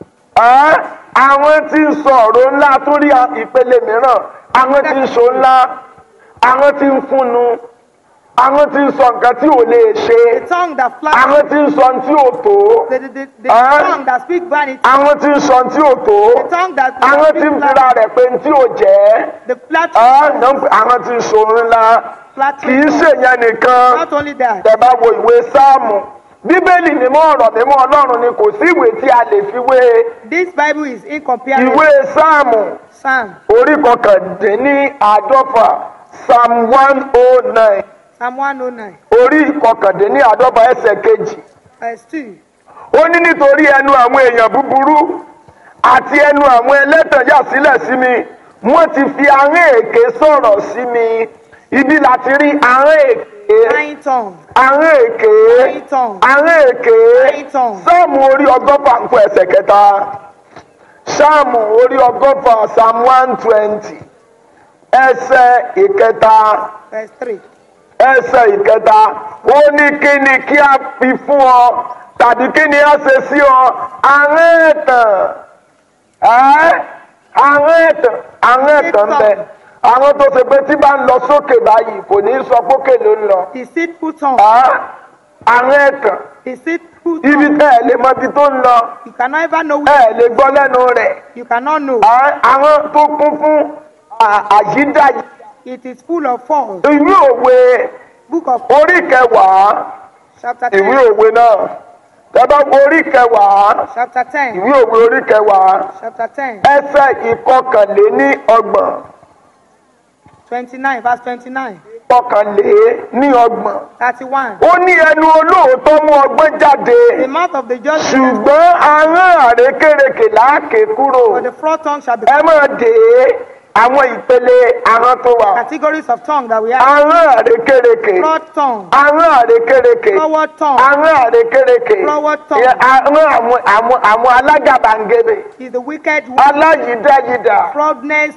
Àwọn tí ń sọ ọ̀rọ̀ ńlá tó rí ìpele mìíràn. Àwọn tí ń sọ ńlá. Àwọn tí ń fúnnu. Àwọn tí ń sọ nǹkan tí ò lè ṣe. The tongue that flatters, Àwọn tí ń sọ ohun tí ò tó. the tongue that speaks vanity, Àwọn tí ń sọ ohun tí ò tó. the tongue that Àwọn tí ń speaks fira vanity, rẹ̀ pé ohun tí ò jẹ́. the Àwọn tí ń sọ ohun ńlá. Kì í flattering tongue. ṣèyẹn nìkan. Not only that, Tẹ́ bá wo ìwé Sáàmù. Bíbélì mímọ́ ọ̀rọ̀ mímọ́ Ọlọ́run ni kò sí ìwé tí a lè fi wé. this Bible is incomparable. Ìwé Sáàmù Psalm, orí kọkàndínláàádọ́fà Psalm 109 Psalm 109, orí kọkàndínláàádọ́fà ẹsẹ̀ kejì. verse 2. Ó ní nítorí ẹnu àwọn èèyàn búburú àti ẹnu àwọn ẹlẹ́tàn yà sílẹ̀ sí mi. Wọ́n ti fi ahọ́n èké sọ̀rọ̀ sí mi. Ibi láti rí ahọ́n èké. Lying tongue, Ahọ́n èké. lying tongue, Ahọ́n èké. lying tongue. Sáàmù orí ọgọ́fà ń kọ ẹsẹ̀ kẹta. Sáàmù orí ọgọ́fà Psalm 120 ẹsẹ̀ ìkẹta. Verse 3. Ẹsẹ̀ ìkẹta. Ó ní kí ni kí a fi fún ọ tàbí kí ni a ṣe sí ọ? Ahọ́n ẹ̀tàn. Ahọ́n ẹ̀tàn. Ahọ́n ẹ̀tàn ń bẹ. Àwọn tó ṣe pé tí bá ń lọ sókè báyìí kò ní sọ pókè ló ń lọ. Deceitful tongue, Ahọ́n ẹ̀tàn. deceitful Ibi tongue. tẹ́ ẹ̀ lè mọ ibi tó ń lọ. You cannot ever know. Lè gbọ́ lẹ́nu rẹ̀. You cannot know. Àwọn tó kún fún àyídáyé. It is full of false. Ìwé òwe Book of orí kẹwàá. chapter Ìwé 10. òwe náà. Tẹ́bá orí kẹwàá. Chapter 10. Ìwé òwe orí kẹwàá. Chapter 10. Ẹsẹ̀ ìkọkànléníọgbọ̀n. 29. Verse 29. Ìkọkànléníọgbọ̀n. 31. Ó ní ẹnu olóòótọ́ mú ọgbọ́n jáde. The mouth of the just Ṣùgbọ́n ahọ́n àrékérekè láàké kúrò. for the fraud tongue shall be Ẹ máa dè é àwọn ìpele ahọ́n tó wà. categories of tongue that we have. Ahọ́n àrékérekè. Fraud tongue, Ahọ́n àrékérekè. forward tongue Ahọ́n àrékérekè. Forward tongue. Ahọ́n àwọn alágàbàǹgebè. is the wicked one. Aláyídáyídà. Fraudness,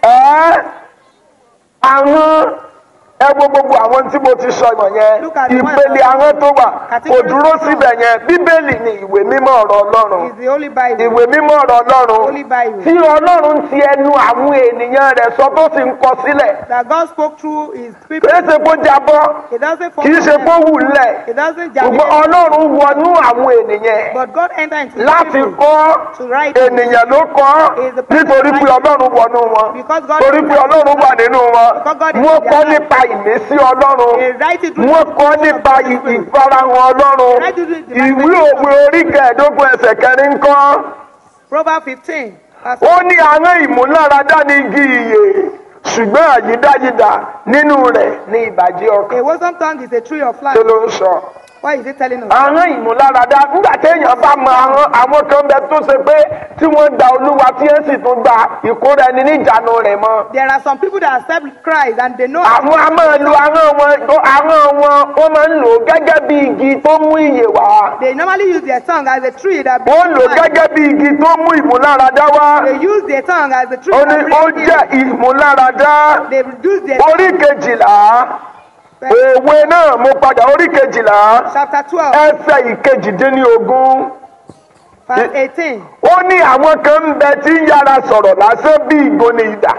Ahọ́n ẹ wo gbogbo àwọn tí mo ti sọ ìwọ̀n Look at yẹn. the one Ìpele ahọ́n tó wà. Kò categories dúró of tongue. síbẹ̀ yẹn. Bíbélì ni ìwé mímọ́ ọ̀rọ̀ Ọlọ́run. is the Holy Bible. Ìwé mímọ́ ọ̀rọ̀ Ọlọ́run. Holy Bible. Tí Ọlọ́run ti ẹnu àwọn ènìyàn rẹ̀ sọ tó sì ń kọ sílẹ̀. That God spoke through his people. Kìí ṣe kó jábọ́. It doesn't fall Kìí ṣe from kó heaven. wù lẹ̀. It doesn't Ṣùgbọ́n germinate. Ọlọ́run wọnú àwọn ènìyàn But God entered into the láti people kọ́ to write it. ènìyàn ló kọ́ nítorí pé Ọlọ́run wọnú wọn. Because God Torí pé Ọlọ́run wà nínú wọn. Because God is Wọ́n in kọ́ their nípa ìmísí Ọlọ́run. They write it through Wọ́n the kọ́ word of nípa God. ìfarahàn Ọlọ́run. Write it through the Ìwé Bible. òwe orí kẹẹ̀ẹ́dógún ẹsẹ̀ kẹrin ń kọ́. Proverbs 15. ó ní ahọ́n ìmúláradá ní igi ìyè ṣùgbọ́n àyídáyídá nínú rẹ̀ ní ìbàjẹ́ ọkàn. A wholesome tongue is a tree of kí life. ló ń sọ? What is it telling us? ahọ́n ìmúláradá nígbà téèyàn bá mọ ahọ́n àwọn kan bẹ tó ṣe pé tí wọ́n gba olúwa tí wọ́n sì tún gba ìkóra ẹni níjànú rẹ̀ mọ́. There are some people that accept Christ and they know. àwọn a máa lo ahọ́n wọn wọ́n máa ń lò ó gẹ́gẹ́ bí igi tó mú ìyè wá. They normally use their tongue as a tree that wọ́n brings lò ó life. gẹ́gẹ́ bí igi tó mú ìmúláradá wá. They use their tongue as a tree ó that ní ó brings jẹ́ healing. ìmúláradá. They use their orí kejìlá òwe náà mo padà orí kejìlá chapter 12, ẹsẹ̀ ìkejìdínlógún. verse 18. ó ní àwọn kan ń bẹ tí ń yára sọ̀rọ̀ lásán bí ìgbóni idà.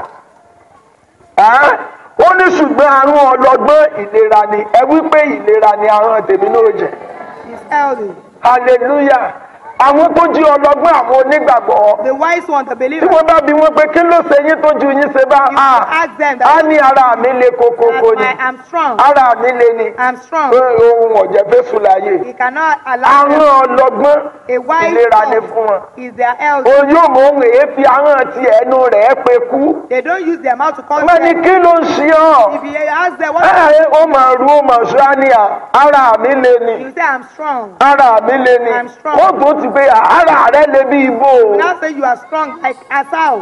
ó ní ṣùgbọ́n ahọ́n ọlọ́gbọ́n ìlera ni ẹ wí pé ìlera ni ahọ́n tèmi náà jẹ́. Is healthy. hallelujah. àwọn tó jí ọlọ́gbọ́n àwọn onígbàgbọ́. The wise one, the tí believer. wọ́n bá bi wọ́n pé kí ló ṣe yín tó ju yín ṣe bá You ask them á that, ní ara mi le kókókó ni I am strong. ara mi le ni I'm strong. ohun ọ̀jẹ̀ fésù láyé. He cannot allow ahọ́n them. ọlọ́gbọ́n A wise ìlera ni tongue fún wọn. is their health. òun yóò mọ ohun èéfì ahọ́n ti ẹnu rẹ̀ pé kú. They don't use their mouth to call wọ́n ní them. kí ló ń ṣe ọ́? If you ask them what, ó máa ru ó máa ṣọ́ á ní ara mi le ni you say I'm strong. ara mi le ni I'm strong. ó tó ti pé ara rẹ̀ le bí ibo. Now say you are strong like Asau.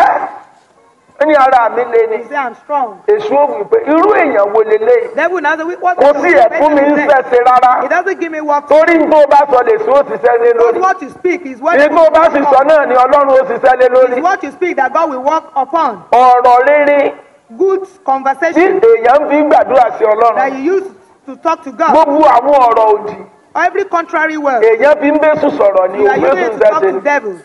ó ní ara mi le ni You say I'm strong. èso òwì pé irú èèyàn wo leléyìí Devil now say what? kò sí ẹ̀fún mi ń ṣẹ̀ṣẹ̀ rárá It doesn't give me what. torí ní tó bá sọ lè sún òṣìṣẹ́ lé Because lórí what you speak is what. ní tó bá sì sọ náà ni ọlọ́run òṣìṣẹ́ lé lórí Is what you speak that God will work upon. ọ̀rọ̀ rere Good tí conversation èèyàn fi ń gbàdúrà sí that ọlọ́run you use to talk to God. gbogbo àwọn ọ̀rọ̀ òdì Every contrary word èèyàn fi ń bẹ́sù sọ̀rọ̀ ni you are òun using bẹ́sù it to talk ṣẹ̀ṣẹ̀ to devils.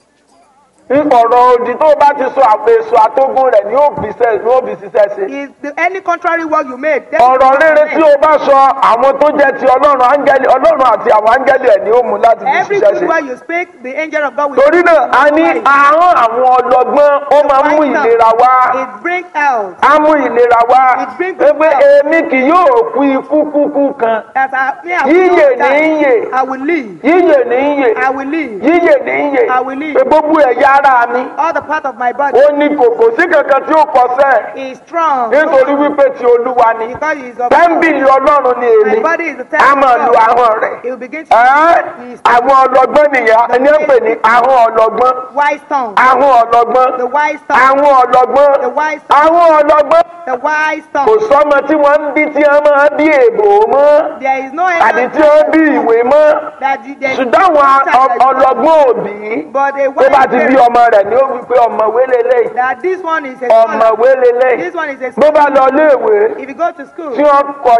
ọ̀rọ̀ òdì tó bá ti sọ àpò èso àtógún rẹ̀ ni ó fi ṣiṣẹ́ ṣe. Is any contrary word you made? ọ̀rọ̀ rere tí o bá sọ àwọn tó jẹ́ ti ọlọ́run áńgẹ́lì ọlọ́run àti àwọn áńgẹ́lì ẹ̀ ni ó mú láti fi Every ṣiṣẹ́ good ṣe. word you speak, the angel of God will. torí náà a ní ahọ́n àwọn ọlọ́gbọ́n ó máa ń mú ìlera wá It brings health. á mú ìlera wá It brings pé good èmi kì yóò kú ikú kúkú kan That I yíyè will ní die. yè I will live. yíyè ní yè I will live. yíyè ní yè I will live. pé gbogbo ẹ̀yà ara mi All the part of my body ó ní kòkò sí kankan tí ó kọsẹ̀ is strong. nítorí wípé ti olúwa ni Because he is of tẹ́ḿbìlì ọlọ́run ni My èmi body is the á temple máa of lu God. ahọ́n rẹ̀. He will begin to Àwọn ọlọ́gbọ́n nìyẹn ẹni ń pè ní ahọ́n ọlọ́gbọ́n wise tongue. ahọ́n ọlọ́gbọ́n The wise tongue. ahọ́n ọlọ́gbọ́n The wise tongue. ahọ́n ọlọ́gbọ́n The wise kò tongue. sọ́mọ tí wọ́n ń bí tí wọ́n máa bí èbò mọ́ There is no àbí any tí wọ́n bí ìwé mọ́ that there is ṣùgbọ́n àwọn ọlọ́gbọ́n òbí but a tó bá wise ti bí parent ọmọ rẹ̀ ni ó wí pé ọ̀mọ̀wé lélẹ́yìí that this one is a scholar. ọ̀mọ̀wé lélẹ́yìí This one is a bó scholar. bá lọ léèwé If you go to school tí wọ́n kọ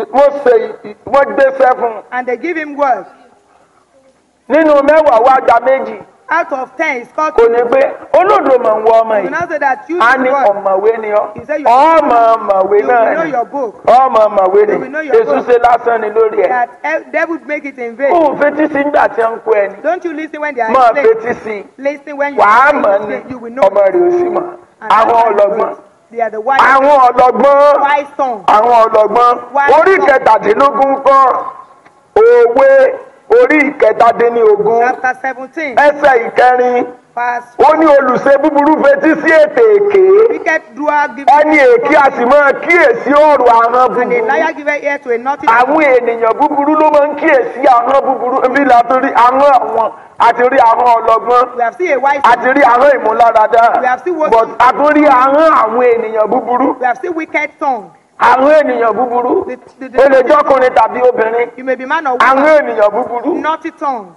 wọ́n gbéṣẹ́ fún un and they give him work, nínú mẹ́wàá wá gba méjì out of 10 is called kò ní pé olódò mọ̀ ń wọ ọmọ you yìí now say that you a ní work. ọ̀mọ̀wé ni ọ́ You say you ọ̀mọ̀wé you náà will know ni your book. ọ̀mọ̀wé ni You will know your èṣù book. ṣe lásán ni lórí ẹ̀ That devil make it in vain. ó fetí sí nígbà tí wọ́n ń kó ẹni Don't you listen when they are máa explaining? fetí sí Listen when you wàá are mọ̀ ni explaining, you will know. ọmọ rẹ̀ ò sí mọ̀ And àwọn that's why ọlọ́gbọ́n they are the wise, àwọn ọlọ́gbọ́n wise tongue. àwọn ọlọ́gbọ́n Wise orí tongue. kẹtàdínlógún kọ́ òwe orí ìkẹtàdínlógún Chapter 17, ẹsẹ̀ ìkẹrin verse ó ní olùṣe búburú fetí sí ètè èké wicked doer give ẹni èké a sì máa kíyèsí ọ̀rọ̀ ahọ́n and a búburú liar give ear to a naughty àwọn ènìyàn búburú ló máa ń kíyèsí ahọ́n búburú bí látòrí ahọ́n àwọn àti rí ahọ́n ọlọ́gbọ́n We have seen a wise àti rí ahọ́n ìmúláradá We have seen what- but àtúrí ahọ́n àwọn ènìyàn búburú we have seen wicked tongue. àwọn ènìyàn búburú The- ó lè jọ́kùnrin tàbí obìnrin You may be man or àwọn woman. ènìyàn búburú Naughty tongue.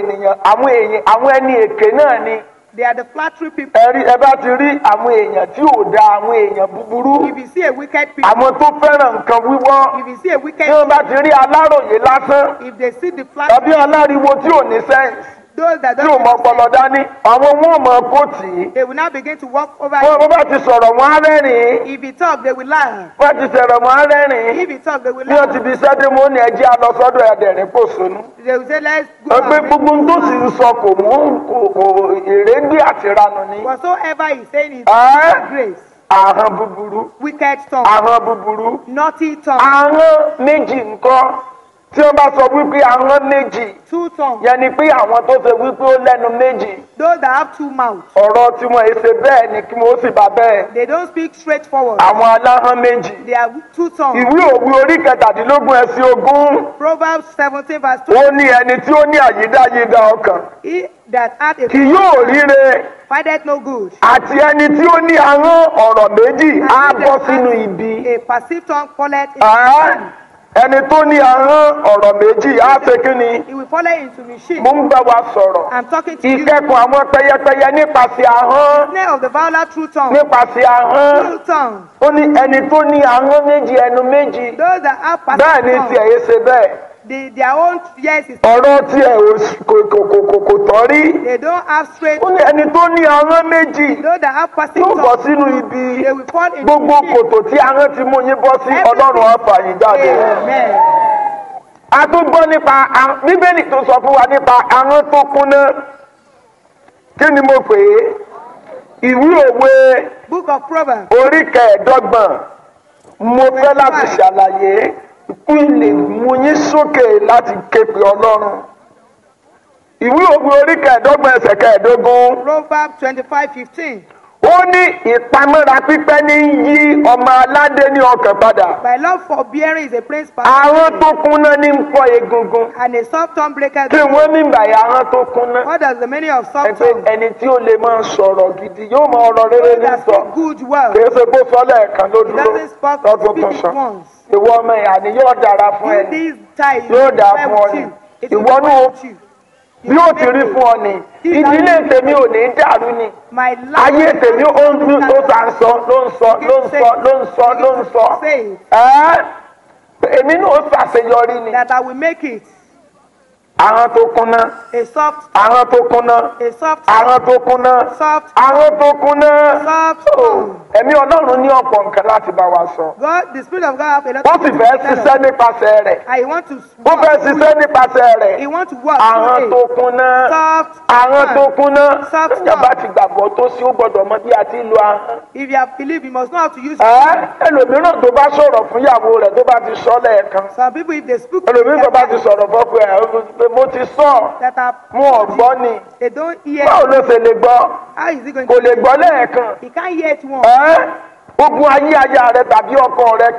àwọn ẹni èké náà ni They are the flattery people. ẹ bá ti rí àwọn èèyàn tí ò da àwọn èèyàn búburú If you see a wicked people, àwọn tó fẹ́ràn nǹkan wíwọ́ if you see a wicked tí wọ́n bá ti rí aláròyé lásán if they see the tàbí flattery, aláriwo tí ò ní sẹ́ǹsì those that tí ò don't mọ ọpọlọ dání àwọn wọn mọ kóòtì they will now begin to walk over wọn you. bá ti sọ̀rọ̀ wọn á rẹ́rìn-ín If you talk, they will laugh. wọ́n ti sọ̀rọ̀ wọn á rẹ́rìn-ín If you talk, they will bí wọ́n ti laugh. fi sẹ́dé mọ́ ní ẹjẹ́ alọ́sọ́dọ̀ ẹ̀dẹ̀rín pòṣónú. They will say, let's go. ẹgbẹ́ and gbogbo tó sì ń sọ kò mú kò èrègbé àtiranu ni. whatsoever he's saying is Ẹ́? grace. ahọ́n búburú Wicked tongue. ahọ́n búburú Naughty tongue. ahọ́n méjì ńkọ́ tí wọ́n bá sọ wípé ahọ́n méjì two tongues. yẹn ni pé àwọn tó ṣe wípé ó lẹ́nu méjì Those that have two mouths, ọ̀rọ̀ tí wọ́n ṣe bẹ́ẹ̀ ni kí wọ́n sì bá bẹ́ẹ̀ they don't speak straightforward. àwọn aláhọ́n méjì. They have two tongues. ìwé òwe orí kẹtàdínlógún ẹsẹ̀ ogún Proverbs 17 verse 2. ó ní ẹni tí ó ní àyídáyídá ọkàn He that hath a kì yóò ríre findeth no good. àti ẹni tí ó ní ahọ́n ọ̀rọ̀ méjì á And he bọ́ that sínú hath ibi. a perceived tongue falleth into Ah, sin. ẹni tó ní ahọ́n ọ̀rọ̀ méjì á ṣe kí ni He will fall into mischief. mo ń bá wa sọ̀rọ̀ I'm talking to you. ìkẹ́kùn àwọn pẹyẹpẹyẹ nípasẹ̀ ahọ́n Snare of the fowler through tongue. nípasẹ̀ ahọ́n Through tongue. ó ní ẹni tó ní ahọ́n méjì ẹnu méjì Those that have bẹ́ẹ̀ ni perceived tiẹ̀ tongue, yé ṣe bẹ́ẹ̀ their own yes is ọ̀rọ̀ tiẹ̀ kò tọ́ rí they don't have straight. ó ní ẹni tó ní ahọ́n méjì Those that have perceived yóò bọ́ tongue, sínú ibi they will fall into gbogbo mischief. kòtò tí ahọ́n ti mú yín bọ́ sí ọlọ́run á fà yín jáde. Amen. a tún gbọ́ nípa bíbélì tó sọ fún wa nípa ahọ́n tó kúnná kí ni mo pè é ìwé òwe Book of Proverbs. orí kẹẹ̀ẹ́dọ́gbọ̀n mo fẹ́ láti ṣàlàyé kí n lè mú yín sókè láti ké pe ọlọ́run ìwé òwe orí kẹẹ̀ẹ́dọ́gbọ̀n ẹsẹ̀ kẹẹ̀ẹ́dógún Proverbs 25:15. ó ní ìpamọ́ra pípẹ́ ní yí ọmọ aládé ní ọkàn padà My love for bearing is a prince ahọ́n tó kúnná ní ń fọ́ egungun and a soft tongue breaketh. kí wọ́n ní bàyà ahọ́n tó kúnná. What does the meaning of soft ẹgbẹ́ tongue? ẹni tí ó lè máa sọ̀rọ̀ gidi yóò máa ọ̀rọ̀ rere ní That sọ speak good well. kìí ṣe kó sọ lẹ́ẹ̀kan ló It dúró doesn't speak lọ́tún tún it sọ once. ìwọ ọmọ ìyá ni yóò dára fún In ẹni these ties, yóò dáa well fún ọ with ni you. It will ìwọ be náà well with you. bí ó ti rí fún ọ ni ìdílé tèmi ò ní dàrú ni My ayé life. tèmi ó ń dún tó sà ń sọ ló ń sọ ló ń sọ ló ń sọ ló ń sọ Say it, èmi náà ó ṣàṣeyọrí ni that I will make it ahọ́n tó kúnná a soft, ahọ́n tó kúnná a soft, ahọ́n tó kúnná soft, ahọ́n tó kúnná. soft Oh, tongue. ẹ̀mí ọlọ́run ní ọ̀pọ̀ nǹkan láti bá wa sọ. God, the Spirit of God have a lot ó of sì things fẹ́ to tell ṣiṣẹ́ us. nípasẹ̀ rẹ̀. And he want to ó fẹ́ work ṣiṣẹ́ through it. nípasẹ̀ rẹ̀. He want to work ahọ́n through tó it. kúnná. Soft ahọ́n tó tongue. kúnná. Soft ìjọba tongue. ti gbàgbọ́ tó sí ó gbọ́dọ̀ mọ bí a ti lo ahọ́n. If you have believed, you must know how to use ẹlòmíràn tó bá sọ̀rọ̀ fún ìyàwó rẹ̀ tó bá ti sọ lẹ́ẹ̀kan. Some people, if they speak ẹlòmíràn tó bá ti sọ̀rọ̀ fọ́pọ̀ ẹ̀ pé mo ti sọ that are mú ọ̀gbọ́n ni. they don't hear. báwo ló ṣe lè gbọ́? How is he going kò to lè gbọ́ lẹ́ẹ̀kan. He can't hear it once. Ogun ayé aya rẹ tàbí ọkọ rẹ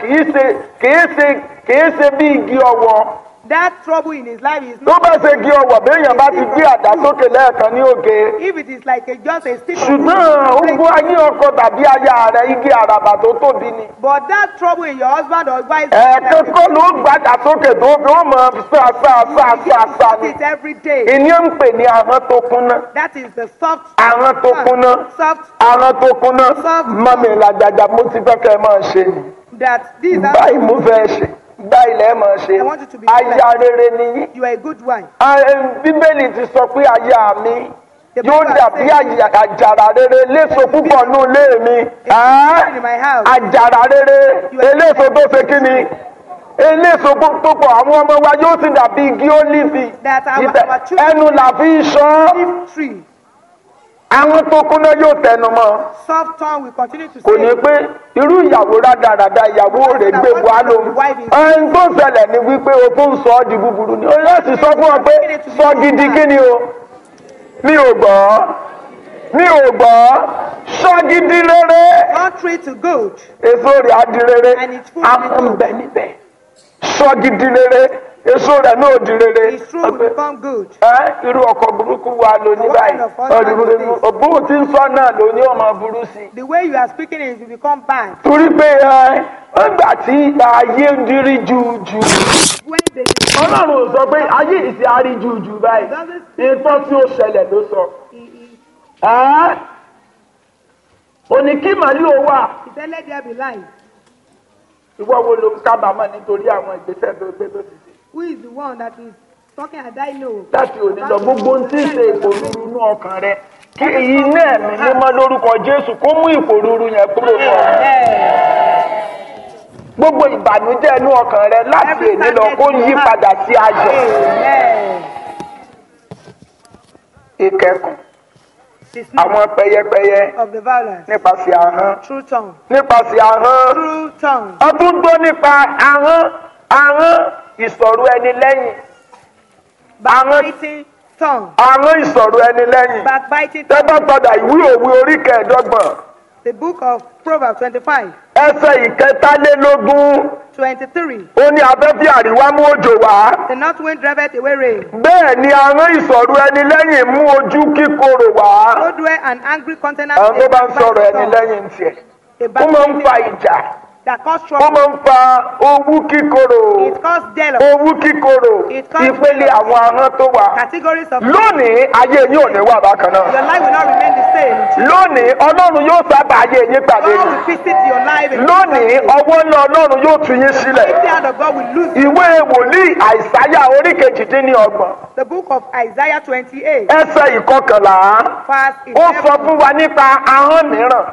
kìí ṣe bí igi ọwọ́. That trouble in his life is tó not. bá ṣe igi ọwọ́ béèyàn bá ti gbé àdá sókè lẹ́ẹ̀kan ní òkè. If it is like just a stick of ṣùgbọ́n wood, ogun ayé ọkọ tàbí aya rẹ igi àràbà tó tóbi ni. but that trouble in your husband or wife, ẹ̀ẹ̀kan kọ́ ló gbàdá sókè tó fi ó mọ sá ni. it every day. ìní ń pè ní ahọ́n tó kúnná. That is the soft. ahọ́n tó kúnná. Soft. ahọ́n tó kúnná. mọ́mi làjàjà mo ti fẹ́ kẹ́ ẹ máa ṣe ni. That this. báyìí mo fẹ́ ṣe báyìí lẹ́ẹ̀ máa ṣe I want you to be aya rere nìyí. You are a good wife. Bíbélì ti sọ pé aya mi The yóò Bible dàbí says, àjàrà rere léso púpọ̀ nù ilé mi. in my house. Àjàrà rere eléso tó ṣe kí ni? Eléso tó pọ̀ àwọn ọmọ wa yóò sì dàbí igi ólífì. That our children Ẹnu là fi ń sọ. olive tree. Àwọn tó kúnná yóò tẹnu mọ́. Soft tongue will continue to Kò say. ní pé irú ìyàwó rádaràda ìyàwó rẹ̀ gbé wá lóhùn. Ẹni tó ṣẹlẹ̀ ni wípé o tún sọ ọ́ di búburú ni. O yóò sì sọ fún ọ pé sọ gidi kí ni o? Mi ò gbọ́. Sọ gidi rere. Contrary to good. Èso rẹ̀ á di rere. And it's full Àwọn ń bẹ níbẹ̀. Sọ gidi rere. Èso rẹ̀ náà di rere. His fruit will become good. Irú ọkọ burúkú wa ló ní báyìí. Òbúrò tí ń sọ náà ló ní ọmọ burú sí. The way you are speaking it will become bad. Torí pé nígbà tí ayé ń dirí jùjù. When they Ọlọ́run ò sọ pé ayé ìsì àárí jùjù báyìí. Nǹkan tí ó ṣẹlẹ̀ ló sọ. Òní kí màálù ó wà. he said, let there be light. Ìwọ wo ló ń kábàámọ̀ nítorí àwọn ìgbésẹ̀ tó gbé tó ti ṣe. Who is the one that is talking and I know? Láti òní lọ gbogbo ohun tí ń ṣe ìpòrúurú inú ọkàn rẹ. Kí iná ẹ̀mí mímọ́ lórúkọ Jésù kó mú ìpòrúurú yẹn kúrò fún ọ. Gbogbo ìbànújẹ́ inú ọkàn rẹ láti èní lọ kó yí padà sí ayọ̀. Ìkẹkùn The snake àwọn pẹyẹpẹyẹ of the violence. nípasẹ̀ ahọ́n. True tongue. Nípasẹ̀ ahọ́n. True tongue. Ọdún gbọ́ nípa ahọ́n ìsọ̀rọ̀ ẹni lẹ́yìn. Backbiting tongue. Àwọn ìsọ̀rọ̀ ẹni lẹ́yìn. Backbiting Tẹ́ bá tongue. padà ìwé òwe orí kẹẹ̀ẹ́dọ́gbọ̀n. The book of Proverbs 25, Ẹsẹ̀ ìkẹtàlélógún. 23. Ó ní afẹ́fẹ́ àríwá mú òjò wá. The north wind driveth away rain. Bẹ́ẹ̀ ni àwọn ìsọ̀rọ̀ ẹni lẹ́yìn mú ojú kíkorò wá. So dwell an angry countenance. Àwọn tó a bá ń sọ̀rọ̀ ẹni backbiting tongue. lẹ́yìn tiẹ̀. A Ó máa ń fa backbiting ìjà. that cause Ó trouble. máa ń fa owú kíkorò. It cause jealousy. Owú kíkorò. Ìpele àwọn ahọ́n tó wà. Categories of Lónìí ayé yín ò ní wà bákan náà. your life will not remain the same. Lónìí Ọlọ́run yóò sábà ayé yín pàdé God yín. will visit your life. in Lónìí Jesus' name. ọwọ́ ńlá Ọlọ́run yóò tú yín sílẹ̀. The hand of God will lose you. Ìwé wòlíì Àìsáyà orí kejìdínlọ́gbọ̀n. The book of Isaiah 28, Ẹsẹ̀ ìkọkànlá. verse Ó sọ 11. fún wa nípa ahọ́n mìíràn.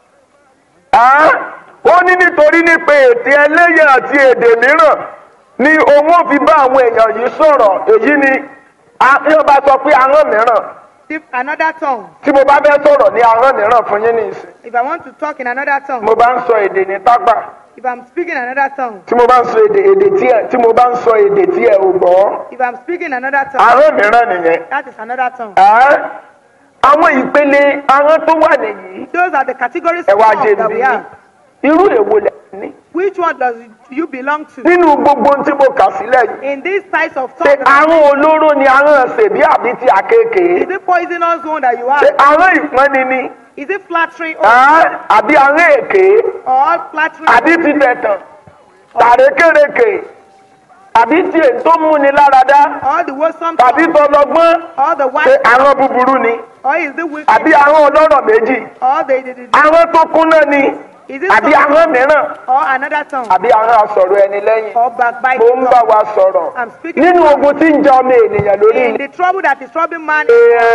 Ó ní nítorí nípa ètè ẹlẹ́yà àti èdè mìíràn ni òun ò fi bá àwọn èèyàn yìí sọ̀rọ̀. Èyí ni bí wọ́n bá sọ pé ahọ́n mìíràn. Another tongue. Tí mo bá fẹ́ sọ̀rọ̀ ní ahọ́n mìíràn fún yín ní ìsìn. If I want to talk in another tongue, Mo bá ń sọ èdè ní tágbà. if I'm speaking another tongue, Tí mo bá ń sọ tí mo bá ń sọ èdè tí ẹ ò gbọ́. if I'm speaking another tongue, Ahọ́n mìíràn nìyẹn. that is another tongue. Àwọn ìpele ahọ́n tó wà nìyí. Those are the categories Ẹ of wá tongue jẹ́ that we bí have. irú èwo lẹ ní. Which one does you belong to? Nínú gbogbo ohun tí mo kà sílẹ̀ yìí. In these types of Ṣé tongue, ahọ́n olóró ni ahọ́n ṣèbí àbí ti àkekèé? is it poisonous one that you Ṣé have? ahọ́n ìpọ́nni ni? Is it flattering Àbí ahọ́n èké? or flattering? Àbí ti tẹ̀tàn? Tàrékèrèkè? Àbí ti èyí tó múni láradá? Or the wholesome Tàbí tongue? tọlọgbọ́n? Or the Ṣé wise? ahọ́n búburú ni? Or is it wicked? Àbí ahọ́n ọlọ́rọ̀ méjì? Or the Ahọ́n tó kúnná ni? is it Àbí tongue ahọ́n mìíràn? or another tongue? Àbí ahọ́n asọ̀rọ̀ ẹni lẹ́yìn? Or Mo backbiting ń bá tongue? wa sọ̀rọ̀. I'm speaking Nínú ogun tí ń jẹ ọmọ ènìyàn lórí in the trouble that is troubling man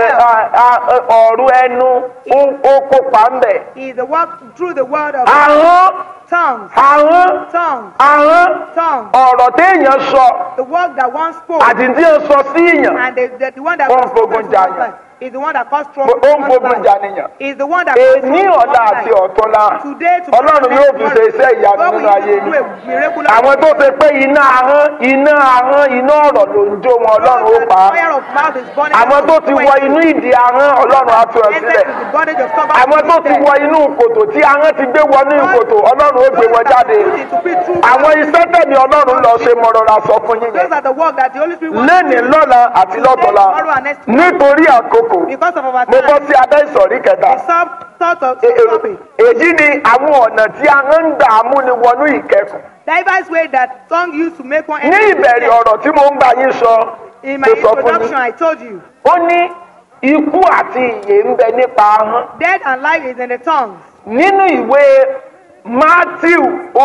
ọ̀rọ̀ ẹnu ó kópa ń bẹ̀. is the work through the word of Ahọ́n tongues, ahọ́n tongues, ahọ́n tongues. ọ̀rọ̀ téèyàn sọ The word that one spoke àti tí ó sọ sí èèyàn and the one that Ó ń was spoken fogun to jà one's yàn. life is the one that caused ó trouble. ń fogun jà nìyàn. Is the one that Ní ọ̀la àti ọ̀túnla today to Ọlọ́run yóò fi ṣe iṣẹ́ ìyanu God nínú will ayé use it to do yìí. a miraculous Àwọn tó ṣe pé iná ahọ́n iná ọ̀rọ̀ ló ń jó wọn Ọlọ́run ó God, pa á. the fire of mouth is burning. Àwọn tó ti wọ inú ìdí ahọ́n Ọlọ́run á tú ẹ entered sílẹ̀. to the bondage of stubborn Àwọn tó ti wọ inú kòtò tí ahọ́n ti gbé wọnú ìkòtò Ọlọ́run ó gbé wọn jáde. Àwọn iṣẹ́ tẹ̀mí Ọlọ́run lọ ṣe mọ̀rọ̀ra sọ fún yín Those yẹn. are the work that the Holy Spirit wants Lẹ́nìí to do. lọ́la àti lọ́tọ̀la nítorí àkókò Because of our mo bọ́ time, sí abẹ́ ìsọ̀rí kẹta. the thought of topic. Èyí ni àwọn ọ̀nà tí ahọ́n ń gbà amúniwọnú ìkẹkùn. Diverse way that tongue used to make one Ní ìbẹ̀rẹ̀ ọ̀rọ̀ tí mo ń bá yín sọ, In my mo sọ fún introduction, yín. I told you, Ó ní ikú àti ìyè ń bẹ nípa ahọ́n. death and life is in the tongue. Nínú ìwé Mátíù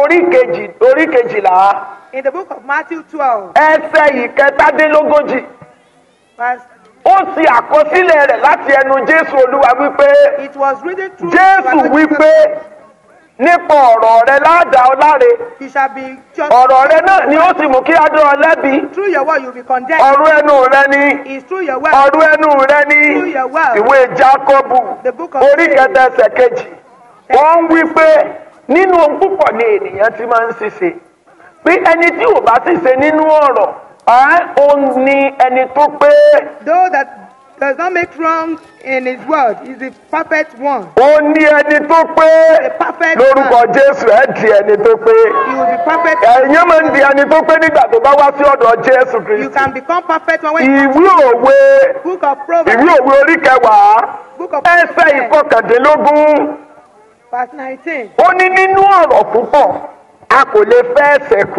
orí kejìlá In the book of Matthew 12, ẹsẹ̀ ìkẹtàdínlógójì. verse, Ó sì àkọsílẹ̀ rẹ̀ láti ẹnu Jésù Olúwa wípé it was written through Jésù wípé nípa ọ̀rọ̀ rẹ ládàá ọ láre. you shall be just Ọ̀rọ̀ rẹ náà ni ó sì mú kí á dán ọ lẹ́bi. through your word you'll be condemned. Ọ̀rọ̀ ẹnu rẹ ni. It's through your word. Ọ̀rọ̀ ẹnu rẹ ni. Through your word. Ìwé Jákọ́bù The book of orí James. kẹta ẹsẹ̀ kejì. Wọ́n ń wí pé nínú ohun púpọ̀ ni ènìyàn ti máa ń ṣiṣẹ́. Pé ẹni tí ò bá ṣiṣẹ́ nínú ọ̀rọ̀, òun ni ẹni tó pé. Though that does not make wrong in his word is the perfect one. Ó ní ẹni tó pé. The perfect Lórúkọ man. Jésù ẹ̀ di ẹni tó pé. You will be perfect. Ẹ̀yin máa ń di ẹni tó pé nígbà tó bá wá sí ọ̀dọ̀ Jésù You Kristi. can become perfect one when you Ìwé òwe. book of Proverbs, Ìwé òwe orí kẹwàá. book of Ẹsẹ̀ Proverbs, ìkọkàndínlógún. verse 19. Ó ní nínú ọ̀rọ̀ púpọ̀ a kò lè fẹ́ ẹsẹ̀ kù.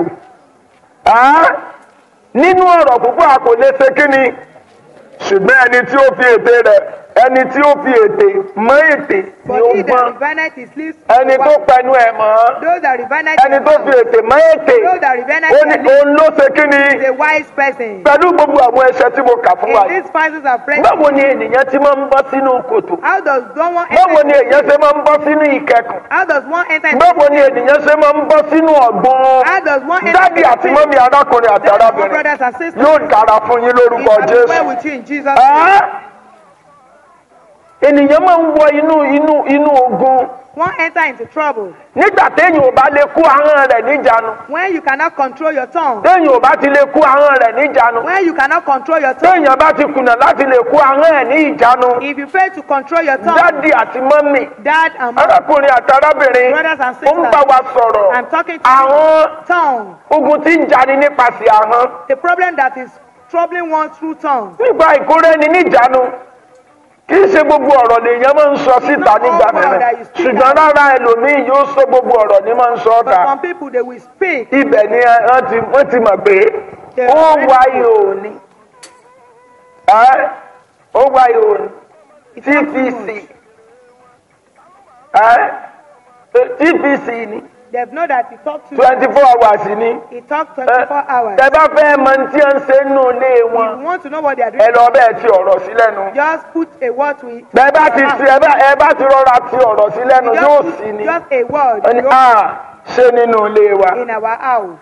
Nínú ọ̀rọ̀ púpọ̀ a kò lè ṣe kíni. Ṣùgbọ́n ẹni tí ó fi ète rẹ̀ ẹni tí ó fi ète mọ́ ète ni But ó he gbọ́n. that revineth his lips, Ẹni tó pẹnu ẹ̀ mọ́. those that revineth Ẹni tó fi ète mọ́ ète. those that revineth Ó ní their lips òun ló ṣe kíni. is a wise person. Pẹ̀lú gbogbo àwọn ẹ̀ṣẹ̀ tí mo kà fún wa In yìí. these spices are friends. Báwo ni ènìyàn ti máa ń bọ́ sínú kòtò? How does one Báwo ni enter? èèyàn ṣe máa ń bọ́ sínú ìkẹkùn? How does one enter? Báwo ni ènìyàn ṣe máa ń bọ́ sínú ọ̀gbun? How does one enter? Dádì àti mọ́mí arákùnrin àti My arábìnrin brothers and sisters, yóò dára fún yín lórúkọ it shall be well Jésù. with you in Jesus' name. Ẹ́ ènìyàn máa ń wọ inú ogun One enter into trouble nígbà téèyàn ò bá lè kó ahọ́n rẹ̀ níjànú. when you cannot control your tongue. téèyàn ò bá ti lè kó ahọ́n rẹ̀ níjànú. When you cannot control your tongue. téèyàn bá ti kùnà láti lè kó ahọ́n ẹ̀ ní ìjánu. If you fail to control your tongue, dádì àti mọ́mì, dad and mom, arákùnrin àti arábìnrin, brothers and ó ń bá sisters, wa sọ̀rọ̀. I'm talking to Àwọn you. Tongue, ogun tí ń jani nípasẹ̀ ahọ́n. the problem that is troubling one through tongue. nípa ìkórè ẹni níjànú kì í ṣe gbogbo ọ̀rọ̀ lèèyàn máa ń sọ síta nígbà mìíràn ṣùgbọ́n rárá ẹlòmíì yóò sọ gbogbo ọ̀rọ̀ ní máa ń sọ But ọ́ta. some people, they will speak. ibẹ̀ ni wọ́n ti mọ̀ pé ó wáyé òní ó wáyé òní TPC TPC ni They know that he talked to 24 hours ni. He talked 24 hours. tẹ bá fẹ́ mọ tí wọ́n ń ṣe nínú ilé If wọn you want to know what they are ẹ doing, lọ bẹ́ẹ̀ ti ọ̀rọ̀ sí lẹ́nu. just put a word to it. bẹ́ẹ̀ bá ti ẹ bá ti rọra ti ọ̀rọ̀ sí lẹ́nu yóò sí ni. Just a word wọ́n ní ṣe nínú ilé wa. in our house.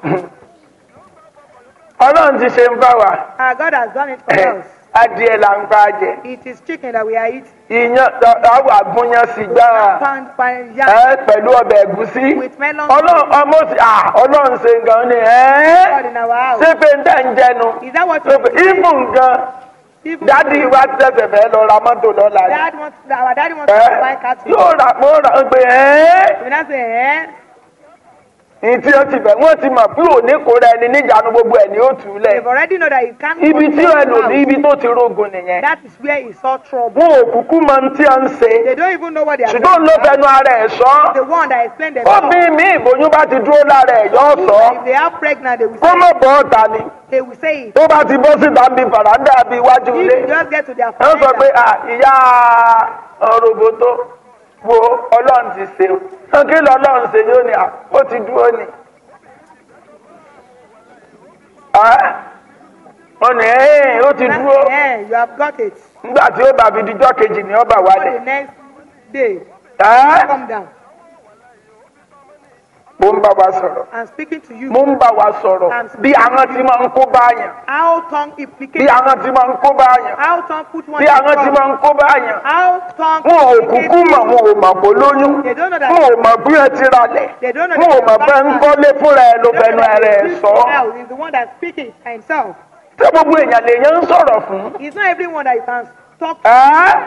Ọlọ́run ti ṣe ń bá wa. Our God has done it for us. Adìẹ là ń pa jẹ. It is chicken that we are eating. Iyán àwọn àgúnyán sí gbára. Pan yam Pẹ̀lú ọbẹ̀ ẹ̀gúsí. with melon. Ọlọ́run ṣe nǹkan ni God in our house. ṣé pé ń tẹ̀ ń jẹnu. Is that what you Ibù nǹkan Even dádì wa tẹ̀sẹ̀ fẹ́ lọ ra mọ́tò lọ́la ni. our daddy wants to buy cattle. Yóò rà mo rà ń pè We not say, Ìtí ó ti bẹ̀ wọ́n ti mọ̀ pé òní kò rẹ ẹni níjànú gbogbo ẹ̀ ni ó tù ú lẹ̀. They've already know that you can't. Ibi tí control ẹ lò him ní now. ibi tó ti rógun nìyẹn. That is where he saw trouble. Wọn ò kúkú mọ ohun tí a ń ṣe. They don't even know what they are Ṣùgbọ́n ló doing. fẹnu ara ẹ̀ sọ. The one that explained the Obìnrin mi ìbòyún bá ti dúró lára ẹ̀ yọ sọ. If they are pregnant, they will Kó say mọ̀ bọ́ ọ̀tà ni. they will say it. Tó bá ti bọ́ síta bí fàràǹdà bí iwájú If ilé. you just get to their Wọ́n sọ pé father, ìyá roboto wo Ọlọ́run ti ṣe o. Kí lọ Ọlọ́run ṣe yóò ní ó ti dúró ni. Wọ́n ní ó ti dúró. you have got it. Nígbà tí ó bá fi dijọ́ kejì ni ó bá For wálẹ̀. the next day, come down. Mo ń bá wa sọ̀rọ̀. I'm speaking to you. Mo ń bá wa sọ̀rọ̀ bí àwọn tí máa ń kó báyàn. How tongue Bí implicates. àwọn tí máa ń kó báyàn. How tongue put one Bí in àwọn tí trouble. máa ń kó báyàn. How tongue Wọn ò implicates kúkú mọ̀, you. wọn ò mọ̀ pé lóyún. They don't know that. Wọn ò mọ̀ bí ẹ ti ralẹ̀. They don't know Wọn ò mọ̀ that. pé ń kọ́lé fúnra ẹ ló They don't fẹnu know that ẹrẹ this sọ. child is the one that's speaking by himself. Ṣé gbogbo èèyàn lèèyàn ń sọ̀rọ̀ fún? It's not everyone that you can talk to.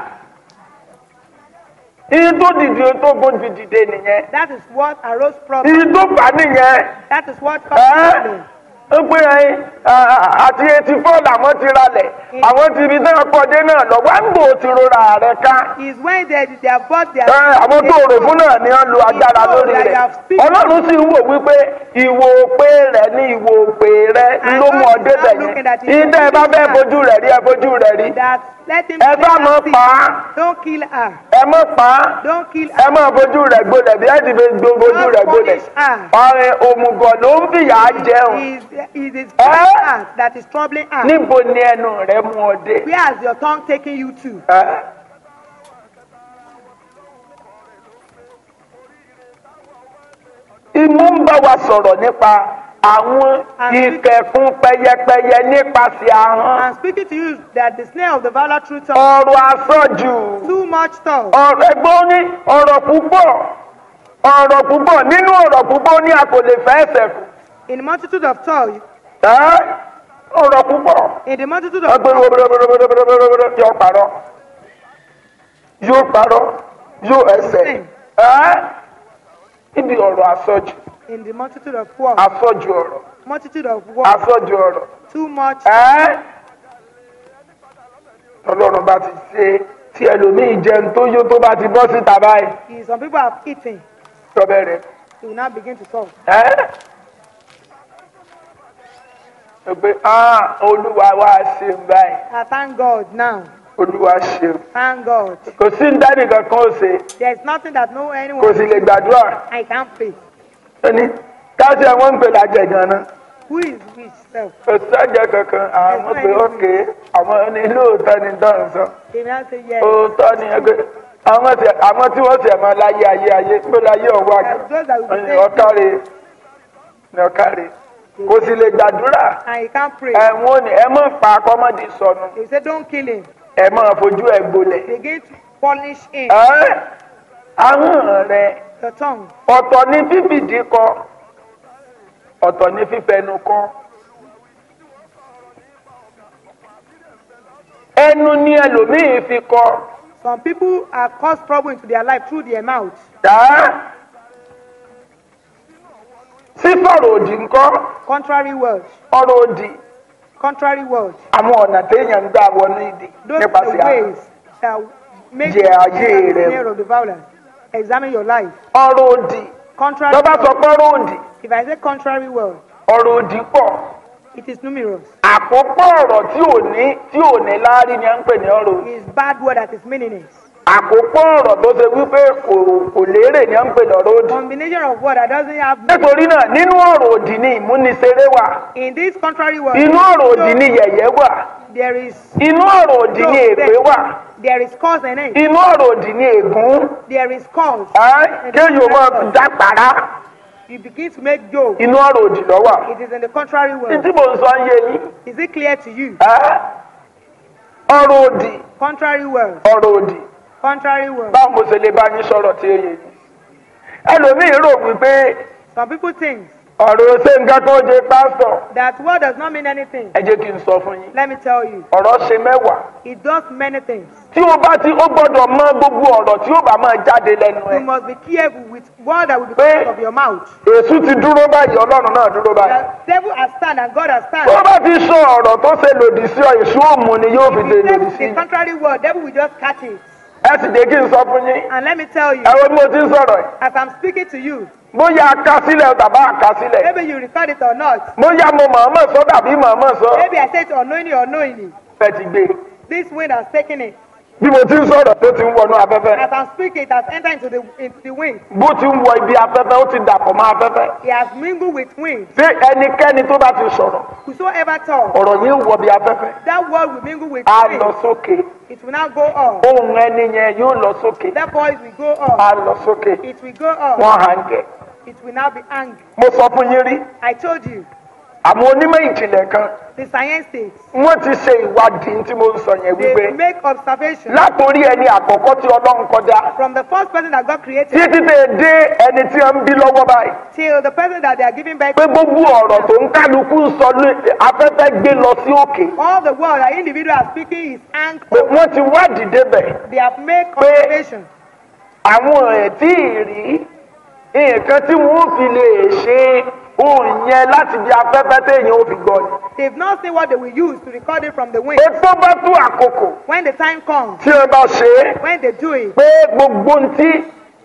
Iye tó dìde tó gbó fi dìde nìyẹn. That is what arose problem. Iye tó bà nìyẹn. That is what caused problem. Ó pé àti 84 làwọn ti ralẹ̀. Àwọn ti ibi náà kọjá náà lọ. Wá ń gbò ti rora rẹ̀ ká. Is when they are bought their. Àwọn tó rò fún náà ni wọ́n lo agbára lórí rẹ̀. Ọlọ́run sì ń wò wípé ìwò òpè rẹ̀ ní ìwò òpè rẹ̀ ló mú ọdẹ bẹ̀yẹn. Ìdá ẹ bá fẹ́ fojú rẹ̀ rí ẹ fojú rẹ̀ rí. That let him. Ẹ bá mọ̀ pa á. Don't kill her. Ẹ mọ̀ pa á. Don't kill Ẹ her. mọ̀ fojú rẹ̀ gbolẹ̀ bí ẹ ti fi fojú rẹ̀ gbolẹ̀. Ọ̀rẹ́ òmùgọ̀ ló ń fìyà jẹun. Is it heart that is troubling her? Níbo ni ẹnu rẹ̀ mú ọdẹ? Where has your tongue taken you to? Imú ń bá wa sọ̀rọ̀ nípa àwọn ìkẹ̀kùn pẹyẹpẹyẹ nípasẹ̀ ahọ́n. I'm speaking to you that the snare of the valor through tongue. Ọ̀rọ̀ àsọjù. Too much talk. Ọ̀rọ̀ ẹgbọ́n ní ọ̀rọ̀ púpọ̀. Ọ̀rọ̀ púpọ̀ nínú ọ̀rọ̀ púpọ̀ ní a kò lè fẹ́ ẹsẹ̀ kù. In the multitude of talk. Ọ̀rọ̀ púpọ̀. In the multitude of Ọgbẹ́ talk. yóò parọ́. Yóò parọ́. Yóò ẹsẹ̀. Ibi ọ̀rọ̀ àsọjù. In the multitude of words. Àsọjù ọ̀rọ̀. Multitude of words. Àsọjù ọ̀rọ̀. Too much. Ọlọ́run bá ti ṣe tí ẹlòmíì jẹun tó yó tó bá ti bọ́ síta báyìí. Some people have eaten. Tọ́bẹ̀rẹ̀. They will now begin to talk. Pé Olúwa wá ṣe báyìí. I thank God now. Olúwa ṣe. Thank God. Kò sí ń dání kankan ó ṣe. There is nothing that no anyone. Kò sì lè gbàdúrà. I can't pray. Ẹni káṣí àwọn ń pè lájẹ gan-an. Who is which self? Kò sájà kankan àwọn pé ókè àwọn ní lóòótọ́ ni dán sọ. They now say yes. Òótọ́ ni ẹgbẹ́ àwọn tí wọ́n sì máa láyé ayé pé láyé ọ̀wọ́ àgbà. Ọ̀kárẹ̀ ni ọ̀kárẹ̀. Kò sì lè gbàdúrà. And he can't pray. Ẹ̀wọ̀n ni ẹ mọ̀ pa akọ́mọ́dé sọnù. They say don't kill him. Ẹ máa fojú ẹ gbolẹ̀. Begin to Punish him. Ahọ́n rẹ The tongue. ọ̀tọ̀ ní fífìdí kọ ọ̀tọ̀ ní fífẹnu kọ. Ẹnu ni ẹlòmíì fi kọ. Some people have caused trouble into their life through their mouth. Sísọ̀rọ̀ òdì ńkọ́ Contrary words. ọ̀rọ̀ òdì Contrary words. àwọn ọ̀nà téèyàn ń gbà wọnú ìdè Those are nípasẹ̀ the àwọn. ways that make Jẹ ayé rẹ. snare of the violence. Examine your life. Ọ̀rọ̀ òdì Contrary tó bá sọ words. pé ọ̀rọ̀ òdì If I say contrary words, ọ̀rọ̀ òdì pọ̀. it is numerous. Àkópọ̀ ọ̀rọ̀ tí ò ní láárí ni à ń pè ní ọ̀rọ̀ òdì. It is bad word that is meaningless. Àkópọ̀ ọ̀rọ̀ tó ṣe wípé kò lérè ni à ń pè ní ọ̀rọ̀ òdì. Combination of word that doesn't have meaning. Nítorí náà nínú ọ̀rọ̀ òdì ni ìmúniṣeré wà. In this contrary word, Inú ọ̀rọ̀ òdì ni yẹ̀yẹ́ wà. there is Inú ọ̀rọ̀ òdì ni èpè wà. there is cause in it. Inú ọ̀rọ̀ òdì ni ègún. There is cause. Kéèyàn máa dápàrá. You begin to make jokes. Inú ọ̀rọ̀ òdì ló wà. It is in the contrary word. Tí mò ń sọ ń yé yín. Is it clear to you? Ọ̀rọ̀ òdì. Contrary word. Ọ̀rọ̀ òdì. Contrary word. Báwo mo ṣe lè bá yín sọ̀rọ̀ tí ó yé yín? Ẹlòmíì rò wípé Some people think ọ̀rọ̀ ṣe nǹkan tó jẹ pásítọ̀. that word does not mean anything. Ẹ jẹ́ kí n sọ fún yín. Let me tell you, Ọ̀rọ̀ ṣe mẹ́wàá. it does many things. Tí ó gbọ́dọ̀ mọ gbogbo ọ̀rọ̀ tí ó bá máa jáde lẹ́nu You ẹ̀. must be careful with word that will be coming out of your mouth. Èṣù ti dúró báyìí, Ọlọ́run náà dúró báyìí. The devil has stand and God has stand. Tó bá ti sọ ọ̀rọ̀ tó ṣe lòdì sí ọ, èṣù òmù ni yóò fi If ṣe you lòdì say sí. the contrary word, devil will just catch it. Ẹ sì jẹ́ kí n sọ fún yín. And let me tell you, Ẹ wo bí mo ti ń sọ̀rọ̀ yìí. as I'm speaking to you, Bóyá akásílẹ̀ tàbí àkásílẹ̀. maybe you record it or not. Bóyá mo mọ̀ọ́mọ̀ sọ tàbí mọ̀ọ́mọ̀ sọ. Maybe I say it unknowingly or knowingly. Ẹ ti gbé. This wind has taken it. Bí mo ti ń sọ̀rọ̀ tó ti ń wọnú afẹ́fẹ́. As I'm speaking, it has entered into the wind. Bó ti ń wọ ibi afẹ́fẹ́, ó ti dàpọ̀ mọ́ afẹ́fẹ́. It has mingled with wind. Ṣé ẹnikẹ́ni tó bá ti sọ̀rọ̀, Whosoever talks, ọ̀rọ̀ yìí ń wọ bí afẹ́fẹ́? that word will mingle with Á wind. lọ sókè. It will now go up. Ohùn ẹni yẹn yóò lọ sókè. That voice will go up. Á lọ sókè. It will go up. Wọ́n hàn gẹ̀. It will now be angry. Mo sọ fún yín rí. I told you, Àwọn onímọ̀ ìjìnlẹ̀ kan, the science states, wọ́n ti ṣe ìwádìí tí mo ń sọ yẹn they wípé make observation látòrí ẹni àkọ́kọ́ tí Ọlọ́run kọjá from the first person that God created títí tẹ̀ dé ẹni tí wọ́n ń bí lọ́wọ́ báyìí. till the person that they are giving birth Pé to. gbogbo ọ̀rọ̀ tó ń kálukú ń sọ afẹ́fẹ́ gbé lọ sí òkè. All the word that individual are speaking is Pé anchored. wọ́n ti wádìí débẹ̀. They have made observation. Àwọn ẹ̀tí ìrí nǹkan tí wọ́n fi lè ṣe ohun yẹn láti di afẹ́fẹ́ téèyàn ó fi gbọ́ ni. They've not seen what they will use to record it from the wind. Pé tó bá tó àkókò When the time comes, tí wọ́n bá ṣe é when they do it, pé gbogbo ohun tí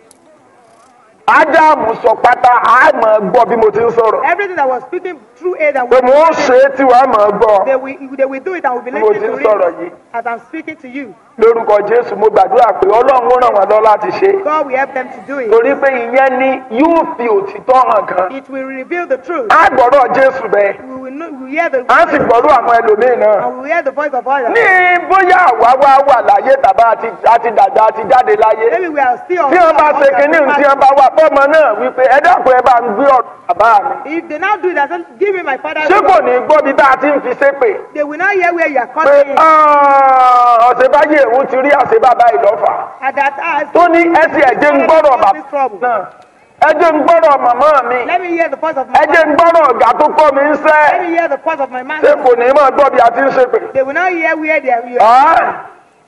Ádámù sọ pátá á máa gbọ́ bí mo ti ń sọ̀rọ̀. everything that was speaking through Adam, Pé mo ń ṣe é tí wàá máa gbọ́ they will do it and will be bí mo ti listening ń to sọ̀rọ̀ it yìí. as I'm speaking to you. Lórúkọ Jésù mo gbàdúrà pé Ọlọ́run ó ràn wá lọ́wọ́ láti ṣe é. God will help them to do it. Torí pé ìyẹn ni yóò fi òtítọ́ hàn gan. It will reveal the truth. Á gbọ́dọ̀ Jésù bẹ́ẹ̀. We will know, we will hear the Á sì gbọ́dọ̀ àwọn ẹlòmíì náà. and we will hear the voice of others. Ní bóyá àwa wá wà láyé tàbí àti dàgbà àti jáde láyé. Maybe we are still on. Tí wọ́n bá ṣe kínní tí wọ́n bá wà fọ́mọ náà wípé ẹ dákun ẹ bá ń gbé ọ̀rọ̀ bàbá mi. If they now do that, say, give me my father's Ṣé kò word. ní gbọ́ bí tá a ti ń fi ṣépè? They will not hear where you are Pé calling in. ọ̀sẹ̀ báyé òun ti rí àṣebàbá ìlọ́fà. At that hour, Tó ní ẹsẹ̀ ẹ̀jẹ̀ ń gbọ́rọ̀ bàbá náà. Ẹjẹ̀ ń gbọ́rọ̀ màmá mi. let me hear the voice of my Ẹjẹ̀ ń father. gbọ́rọ̀ ọ̀gá tó kọ́ mi ń Let sẹ́. me hear the voice of my Ṣé master. kò ní máa gbọ́ bí a ti ń ṣépè? They will not hear where they are.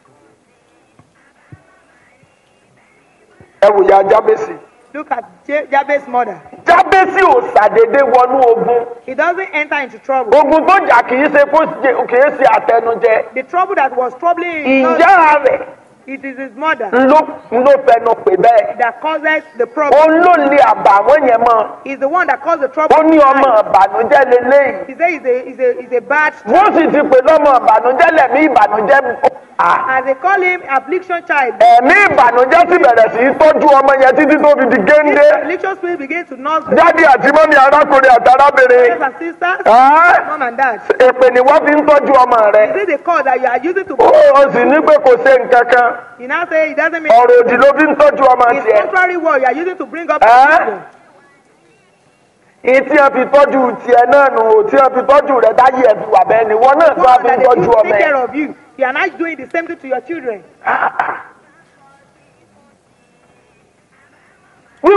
Ẹ wò ya Jábésì. Look at Jabez's mother. Jábésì ò ṣàdédé wọnú ogun. He doesn't enter into trouble. Ogun tó jà kìí ṣe àtẹnujẹ. The trouble that was troubling him, Ìyá rẹ̀ it is his mother ló fẹnu pè bẹ́ẹ̀. that causes the problem. Òun ló lé àbàwọ́n yẹn mọ́. He's the one that caused the trouble. Ó ní ọmọ ìbànújẹ́ leléyìí. He says he's a bad. Wọ́n sì ti pè lọ́mọ ìbànújẹ́ lẹ̀mí ìbànújẹ́. As they call him affliction child. Ẹ̀mí ìbànújẹ́ sì bẹ̀rẹ̀ sí í tọ́jú ọmọ yẹn títí tó fi di géńdé. This affliction spirit begins to nurse the Dádì àti mọ́mí arákùnrin àti arábìnrin. brothers and sisters, Ẹ́, mom and dad. èpè ni wọ́n fi ń tọ́jú ọmọ rẹ̀. Is it the call that you are using to? Ó sì ní pé kò ṣe nǹkan kan. You now say it doesn't mean Ọ̀rọ̀ òdì ló fi ń tọ́jú ọmọ it's tiẹ̀. contrary word you are using to bring up Eh? children. Ìtí ẹ fi tọ́jú tiẹ̀ náà nù ó tí ẹ fi tọ́jú rẹ̀ dáyé ẹ fi wà bẹ́ẹ̀ ni wọ́n náà tó a God fi that ń they tọ́jú do ọmọ take care ẹ̀. of you. You are not doing the same thing to your children.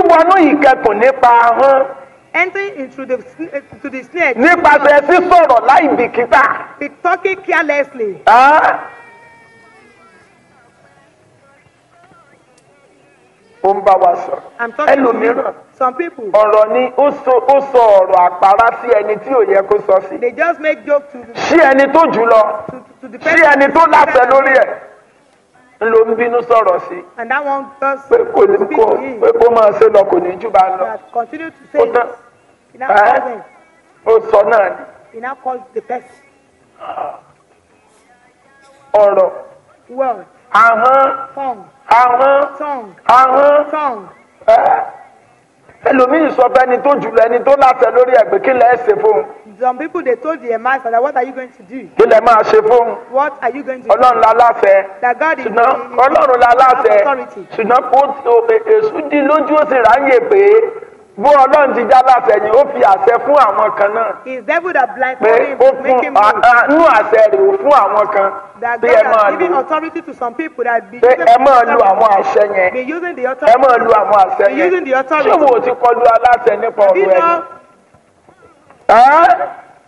wíwọnú ìkẹkùn nípa ahọ́n Entering into the snare. nípasẹ̀ sísọ̀rọ̀ láì bìkítà. Be talking carelessly. Ó ń bá wa sọ̀rọ̀. I'm talking to Ẹlòmíràn you. Some people, ọ̀rọ̀ ni ó sọ ọ̀rọ̀ àpárá sí ẹni tí ò yẹ kó sọ sí. they just make joke to Sí ẹni tó jù lọ, to the sí ẹni tó láṣẹ lórí ẹ̀. Ń lo ń bínú sọ̀rọ̀ sí. And that one just Pé kò ní speak kó to him. pé kó máa ṣe lọ kò ní jù bá ń lọ. That continue to say Ó tán. it. He now calls them. Ó sọ náà ni. He now calls the person. Ọ̀rọ̀, Word, ahọ́n, tongue, ahọ́n, tongue. Ẹlòmíì sọ fẹ́ni tó jùlọ ẹni tó láṣẹ lórí ẹ̀ pé kí lẹ ṣe fóun. Some people, they told the master that what are you going to do? Kí lẹ máa ṣe fóun. What are you going to do? Ọlọ́run la láṣẹ. That God is Ṣùgbọ́n Ọlọ́run la láṣẹ. authority. Ṣùgbọ́n èṣù dín lójú ó sì ráyè pé bó Ọlọ́run ti já láṣẹ yìí ó fi àṣẹ fún àwọn kan náà. It's devil that Pé blindfolded him ó to make him fún know nú àṣẹ rẹ̀ ó fún àwọn kan. that Pé God ẹ máa has given lò. authority to some people that be Pé using ẹ the máa lo àwọn authority. àṣẹ yẹn. Be using the Ẹ authority. máa lo àwọn àṣẹ Be using the yẹn. authority. Ṣé wo ti kọlu aláṣẹ nípa Do you ọ̀rọ̀ know ẹni?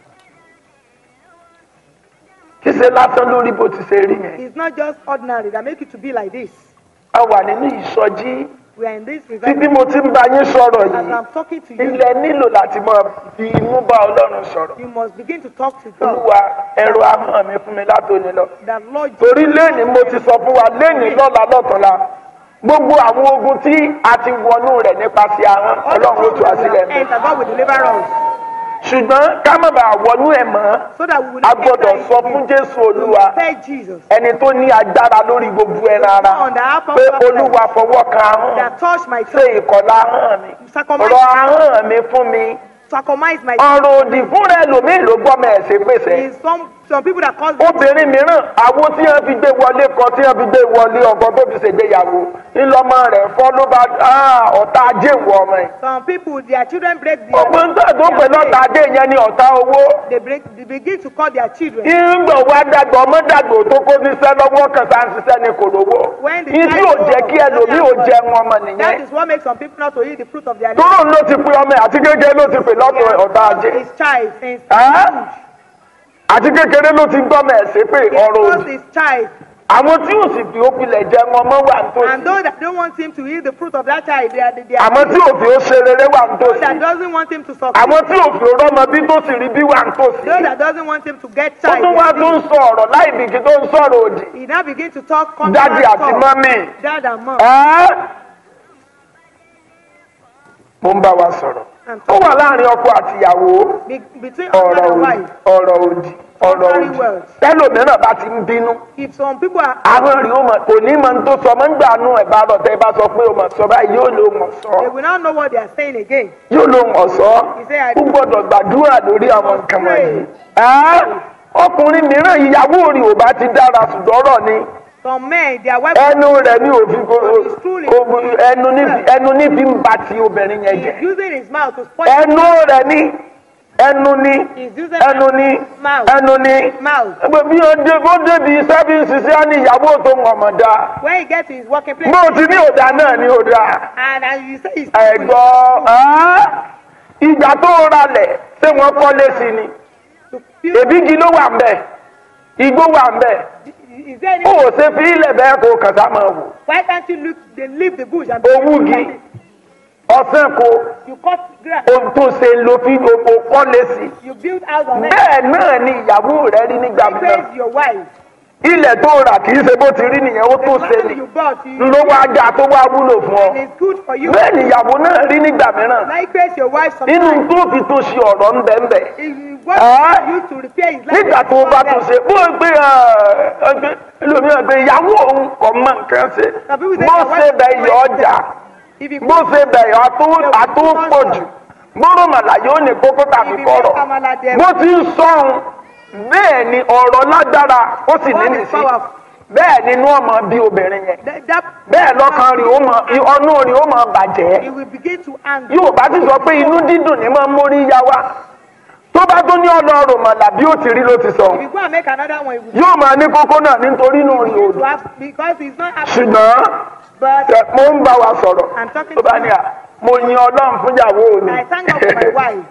Kì í ṣe lásán lórí bó ti ṣe rí yẹn. it's not just ordinary that make it to be like this? A wà nínú ìsọjí We are in this títí revival. mo ti ń bá yín sọ̀rọ̀ As yìí. I'm talking to you, Ilẹ̀ nílò láti máa fi imú bá Ọlọ́run sọ̀rọ̀. you must begin to talk to God. Olúwa ẹ̀rọ ahọ́n mi fún mi látòní lọ. That Lord Torí léèní mo ti sọ fún wa léèní lọ́la lọ́tọ̀la. Gbogbo àwọn ogun tí a ti wọnú rẹ̀ nípasẹ̀ ahọ́n all the Ọlọ́run ó tú wa problems sílẹ̀ that mọ́. enter, God will deliver us. Ṣùgbọ́n ká má bàa wọnú ẹ̀ mọ́. So that we will A not gbọ́dọ̀ enter sọ into fún it. Jésù We will Olúwa tell Jesus ẹni tó ní agbára lórí gbogbo ẹran ara on the half of pé our life Olúwa fọwọ́ kan ahọ́n that touch my ṣe tongue, ìkọlà ahọ́n mi. circumcise Rọ my tongue, ahọ́n mi fún mi. circumcise my Ọ̀rọ̀ òdì fúnra ẹlòmíì ló gbọ́ mẹ́ẹ̀sì pèsè. is some people that cause Obìnrin mìíràn àwo tí wọ́n fi gbé wọlé kọ tí wọ́n fi gbé wọlé ọkọ tó fi ṣègbéyàwó ńlọmọ rẹ̀ fọ́ ló bá ọ̀tá ajé wọ ọmọ ẹ̀. some people, their children break Ọgbọ́n tó tó pè lọ́tà ajé yẹn ni ọ̀tá owó. they begin to call their children. Ìgbọ̀ wa dàgbà ọmọ dàgbà tó kó níṣẹ́ lọ́wọ́ kan sáà ń ṣiṣẹ́ ni kò lówó. When the Ìdí ò jẹ́ kí ẹlòmíì ò jẹun ọmọ That nìyẹn. is what makes some people not to eat the fruit of their life. Tóró ló ti pe ọmọ ẹ̀ àti kékeré ló ti pè lọ́tọ̀ ọ̀tá ajé. His child since Àti kékeré ló ti gbọ́mọ̀ ẹ̀ sí pé ọ̀rọ̀ because òdì. his child, Àwọn tí ò sì fi ó pilẹ̀ jẹun ọmọ wà and nítòsí. those that don't want him to eat the fruit of that child, they are Àmọ́ tí ò fi ó ṣe rere wà those that nítòsí. doesn't want him to succeed, Àwọn tí ò fi ó rọ́mọ bí tó sì rí bí wà nítòsí. those that doesn't want him to get Ó child. tún wá tó ń sọ ọ̀rọ̀ láì bìkì tó ń sọ̀rọ̀ òdì. He now begin to talk Dádì àti mọ́mì. dad and mom. Mo ń bá wa sọ̀rọ̀. And Ó wà láàrin ọkọ àti ìyàwó. between Ọ̀rọ̀ husband and òdì. wife, Ọ̀rọ̀ òdì. Ọ̀rọ̀ Very òdì. well. Tẹ́lòmíràn bá ti ń bínú. if some people are, Àwọn rí o mọ̀ kò ní mọ̀ tó sọ mọ́ ń gbà nú ẹ̀ bá lọ tẹ́ bá sọ pé o mọ̀ sọ báyìí yóò ló mọ̀ sọ. they will not know what they are saying again. Yóò ló mọ̀ sọ. He said, Ó gbọ́dọ̀ gbàdúrà lórí àwọn nǹkan wọ̀nyí. Ọkùnrin mìíràn ìyàwó rí ò bá ti dára ṣùgbọ́n ọ̀rọ̀ ni. Some men, their wife Ẹnu rẹ̀ ní òfin ẹnu níbi ń ba ti obìnrin yẹn is jẹ́. using his mouth to spoil Ẹnu rẹ̀ ní ẹnu ní He's using ẹnu ní mouth. ẹnu ní. mouth. Ẹgbẹ́ bí ó débi iṣẹ́ bí ń ṣiṣẹ́ ní ìyàwó tó ń ọmọ dá. When he gets to his working place, Bó ti ní òdà náà ní òdà. and as you say, he's Ẹ̀gbọ́n ìgbà tó ralẹ̀ ṣé wọ́n kọ́lé sí ni. to feel, Èbígi ló wà ń bẹ̀. Igbó wà ń bẹ̀. is there any, Ó ò ṣe fi ilẹ̀ bẹ́ẹ̀ kó kàtà máa wò. why can't you look, they leave the bush and Owúgi ọ̀sán kó you cut grass, ohun tó ṣe ló fi oko kọ́lé sí. you build house on it, Bẹ́ẹ̀ náà ni ìyàwó rẹ̀ rí nígbà mìíràn. praise your wife. Ilẹ̀ tó rà kì í ṣe bó ti rí nìyẹn ó tó The ṣe land ni. you bought, you, Ló wá jà tó wá wúlò fún ọ. and it's good for you. Bẹ́ẹ̀ ni ìyàwó náà rí nígbà mìíràn. Like praise your wife Nínú sometimes. tó fi tó ṣe ọ̀rọ̀ ń bẹ́ẹ̀ bẹ́ẹ̀. If you want you to repair his life, Nígbà tó bá tó ṣe bó gbé ẹlòmíràn gbé ìyàwó òun kọ̀ mọ́ nǹkan ṣe. Bó ṣe bẹ̀ yọ ọjà. if you Bó ṣe bẹ̀ yọ àtúpọ̀ jù. Gbóró màlà yóò ní kókó tàbí kọ̀rọ̀. Bó ti ń sọ̀hún bẹ́ẹ̀ ni ọ̀rọ̀ lágbára ó sì ní God is nìsí. powerful. Bẹ́ẹ̀ ni inú ọmọ bí obìnrin yẹn. That Bẹ́ẹ̀ lọ́kàn rí ọnú rí ó máa bàjẹ́. it will begin to anger. Yóò bá ti sọ pé inú dídùn ní máa ń mórí yá wá. tó bá tún ní ọlọ́run mọ̀lá bí ó ti rí ló ti sọ If you go and make another one, it will yóò máa ní kókó náà nítorí inú rí begin to odò have, because it's not happening. ṣùgbọ́n But mo ń bá wa sọ̀rọ̀ I'm talking tó bá to ní you. à mo yin ọlọ́run fún ìyàwó mi I thank God for my wife.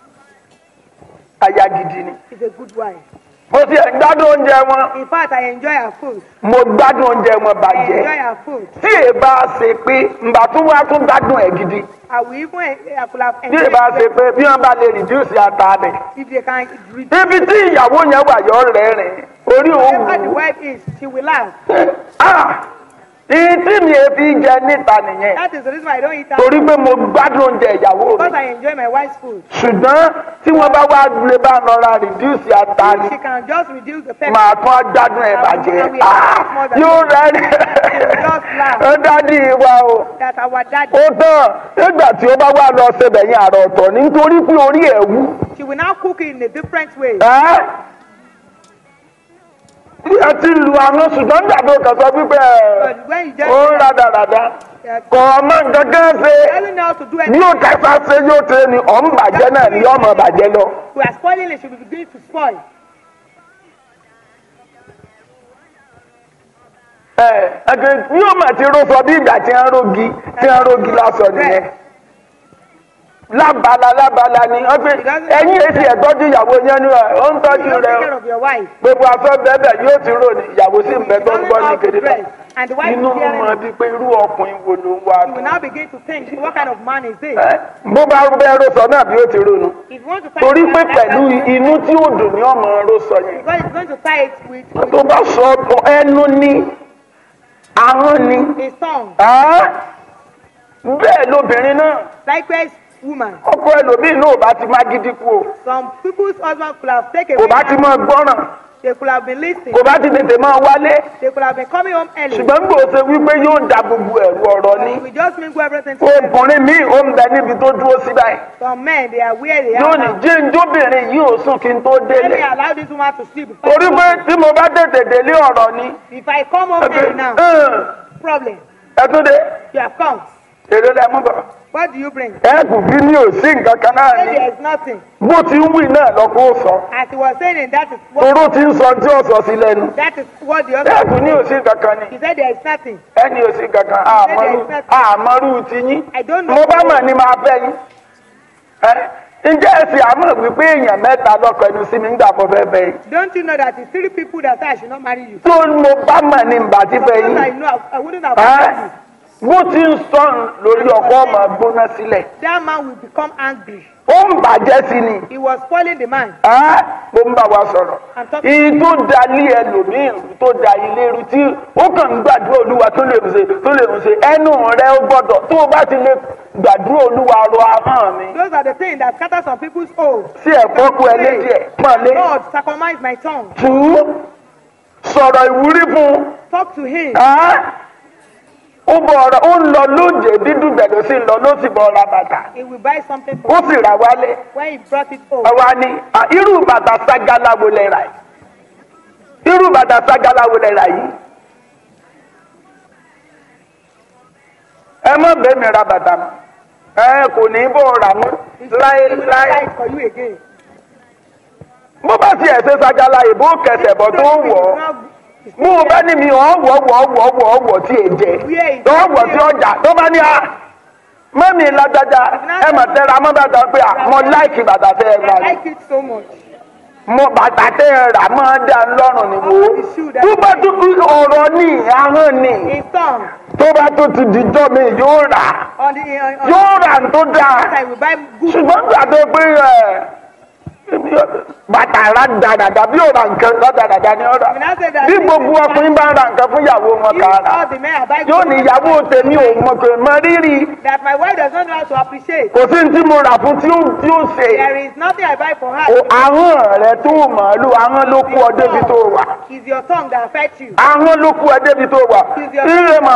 aya gidi ni She's a good wife. mo ti ẹ̀ gbádùn oúnjẹ wọn In fact, I enjoy her food. mo gbádùn oúnjẹ wọn I bàjẹ́ enjoy her food. tí èè bá ṣe pé ǹbà tún wá tún gbádùn ẹ̀ gidi I will even I could have tí enjoyed èè bá ṣe it pé bí wọ́n bá lè reduce ata rẹ̀ if they can reduce ibi tí ìyàwó yẹn wà yọ rẹ́rìn orí òun whatever the wife is, she will laugh. ìyí tí mi ò fi jẹ níta nìyẹn That is the reason why I don't eat torí out. pé mo gbádùn oúnjẹ ìyàwó mi Because I enjoy my wife's food. ṣùgbọ́n tí wọ́n bá wá lè bá nọra reduce ata ni She can just reduce the pepper. màá tún á gbádùn ẹ̀ bàjẹ́ yóò rẹ́rìn Just laugh. ó dádì wa o That our daddy, ó tán nígbà tí ó bá wá lọ ṣebẹ̀ yẹn àrà ọ̀tọ̀ nítorí pé orí ẹ̀ wú. she will now cook it in a different way. bí a ti lu àwọn ṣùgbọ́n dàbí kan sọ wípé But when you just ó ń rádaràda kò ọmọ gángan ṣe doesn't know how to do bí anything, ó kẹfà ṣe yóò ṣe ni ọ̀ ń bàjẹ́ náà ni ọmọ bàjẹ́ lọ. we are spoiling it, she will begin to spoil. Bí ó mà ti ró sọ bí ìgbà tí ń rogi lásọ nìyẹn. Lábala ni wọ́n pé ẹ̀yìn èsì ẹ̀ tọ́jú ìyàwó yẹn ni ó ń You tọ́jú don't rẹ̀ take care of your wife. gbogbo afọ bẹ́ẹ̀ yóò ti rò ní ìyàwó sì ń bẹ tó ń Doesn't gbọ́ know ní how to kedere. dress. And the wife Inú is hearing mọ̀ it. bíi pé irú ọkùnrin wo ló ń wá You will now begin to think, what kind of man is this? bó bá bẹ́ẹ̀ ró sọ náà bí ó ti ronú. If you want to tie Torí it pé like pẹ̀lú that, inú tí ó dùn ní ọmọ ró sọ yẹn. because it's going to tie it with Tó bá sọ ẹnu ní ahọ́n ní. a song. Bẹ́ẹ̀ lobìnrin náà Likewise, woman. ọkọ ẹlòmíì náà ò bá ti má gidi kú o. Some people's husband could have taken Kò bá ti máa gbọ́ràn. they could have been listening, Kò bá ti tètè máa wálé. they could have been coming home early. Ṣùgbọ́n gbòòsè wípé yóò da gbogbo ẹ̀rù ọ̀rọ̀ ní. We just mingle everything together. Obìnrin míì ó ń bẹ níbi tó dúró sí báyìí. Some men, they are where they Yóò are ní now. jíǹjóbìnrin yìí ò sùn kí n tó Let me délé. allow this woman to sleep. before Torí I pé come tí mo bá tètè délé ọ̀rọ̀ ni. home. If I come home early now, problem. Ẹ tún dé. You have come. Èrè lẹ mú bọ̀. What do you bring? Ẹ kù bí ní òsín nǹkan kan náà Say ni. there is nothing. Bó ti ń wí náà lọ kó sọ. As he was saying, that is what Toró ti ń sọ tí ó sọ sí lẹ́nu. the Ẹ other kù ní òsín kankan ni. he said there is nothing. Ẹni òsín kankan àmọ́rú ti yín. I don't know. Mo bá mọ̀ ni máa fẹ́ yín. Ǹjẹ́ ẹ sì àmọ̀ wípé èèyàn mẹ́ta lọ́kọ̀ ẹnu sí mi ń gbà fọ́ fẹ́ fẹ́ yín? Don't you know that it's 3 people that say I should not marry you? Tó mo bá mọ̀ ni mbà ti fẹ́ Because I yín. know I wouldn't have married you. Bó ti ń sọ̀n lórí ọkọ ọmọ gbóná sílẹ̀. That man will become angry. Ó ń bàjẹ́ sí ni. He was spoiling the man. Mo ń bá wa sọ̀rọ̀. I'm talking. Ìyí tó da ní ẹlòmíì tó da ilé irú tí ó kàn ń gbàdúrà olúwa tó lè ṣe ẹnu rẹ ó gbọ́dọ̀ tó o bá ti lè gbàdúrà olúwa rọ ahọ́n mi. Those are the things that scatter some people's hope. Sí ẹ̀kọ́ kú ẹ lédè ẹ̀ pọ́nlé. Lord, circumcise my tongue. Tù ú sọ̀rọ̀ ìwúrí fún un. Talk to him. Ó bọ̀ ọ̀rọ̀ ó ń lọ lóde dídùn bẹ̀rẹ̀ sí lọ ló sì bọ̀ ọ̀rọ̀ bàtà. He will buy something Ó for sì rà wálé. you. When he brought it home, Àwa ni irú bàtà ságálá wo lẹ rà yìí? Irú bàtà ságálá wo lẹ rà yìí? Ẹ má bẹ́ẹ̀ mi ra bàtà mọ́. Kò ní bọ̀ rà mọ́ he will not buy láéláé. it for you again. Bó bá tiẹ̀ ṣe ságálá ìbò kẹsẹ̀ bọ̀ tó wọ̀ ọ́. Mú o bá ní mi wọ̀ tí è jẹ. Tó wọ̀ tí ọjà tó bá ní a. Mọ́mí lágbájá ẹ mà tẹ́ra mọ́ bàtà pé mo láìkì bàtà tẹ́ ẹ gbà I ní. like it so much. Mo bàtà tẹ́ ẹ rà máa dá lọ́rùn ni wò ó. Tó bá tún ọ̀rọ̀ ní ahọ́n ni. His tongue. Tó bá tún ti dìjọ́ mi yóò rà. Yóò rà tó dáa. I will buy good. Ṣùgbọ́n gbàgbé pé bàtà rádaràdà bí ọ̀rà nǹkan rádaràdà ni ọ̀rà. Bí gbogbo ọkùnrin bá ń ra nǹkan fún ìyàwó wọn kà á rà. All the men are buying Yóò ní ìyàwó tèmi ò mọ̀ pé mọ rírì. that my wife does not know how to appreciate. Kò sí ní tí mo rà fún tí ó ṣe. There is nothing I buy for her. Ahọ́n rẹ̀ tó màálù ahọ́n ló kú ọ débi tó wà. It's your tongue that affects you. Ahọ́n ló kú ọ débi tó wà. Ilé mọ̀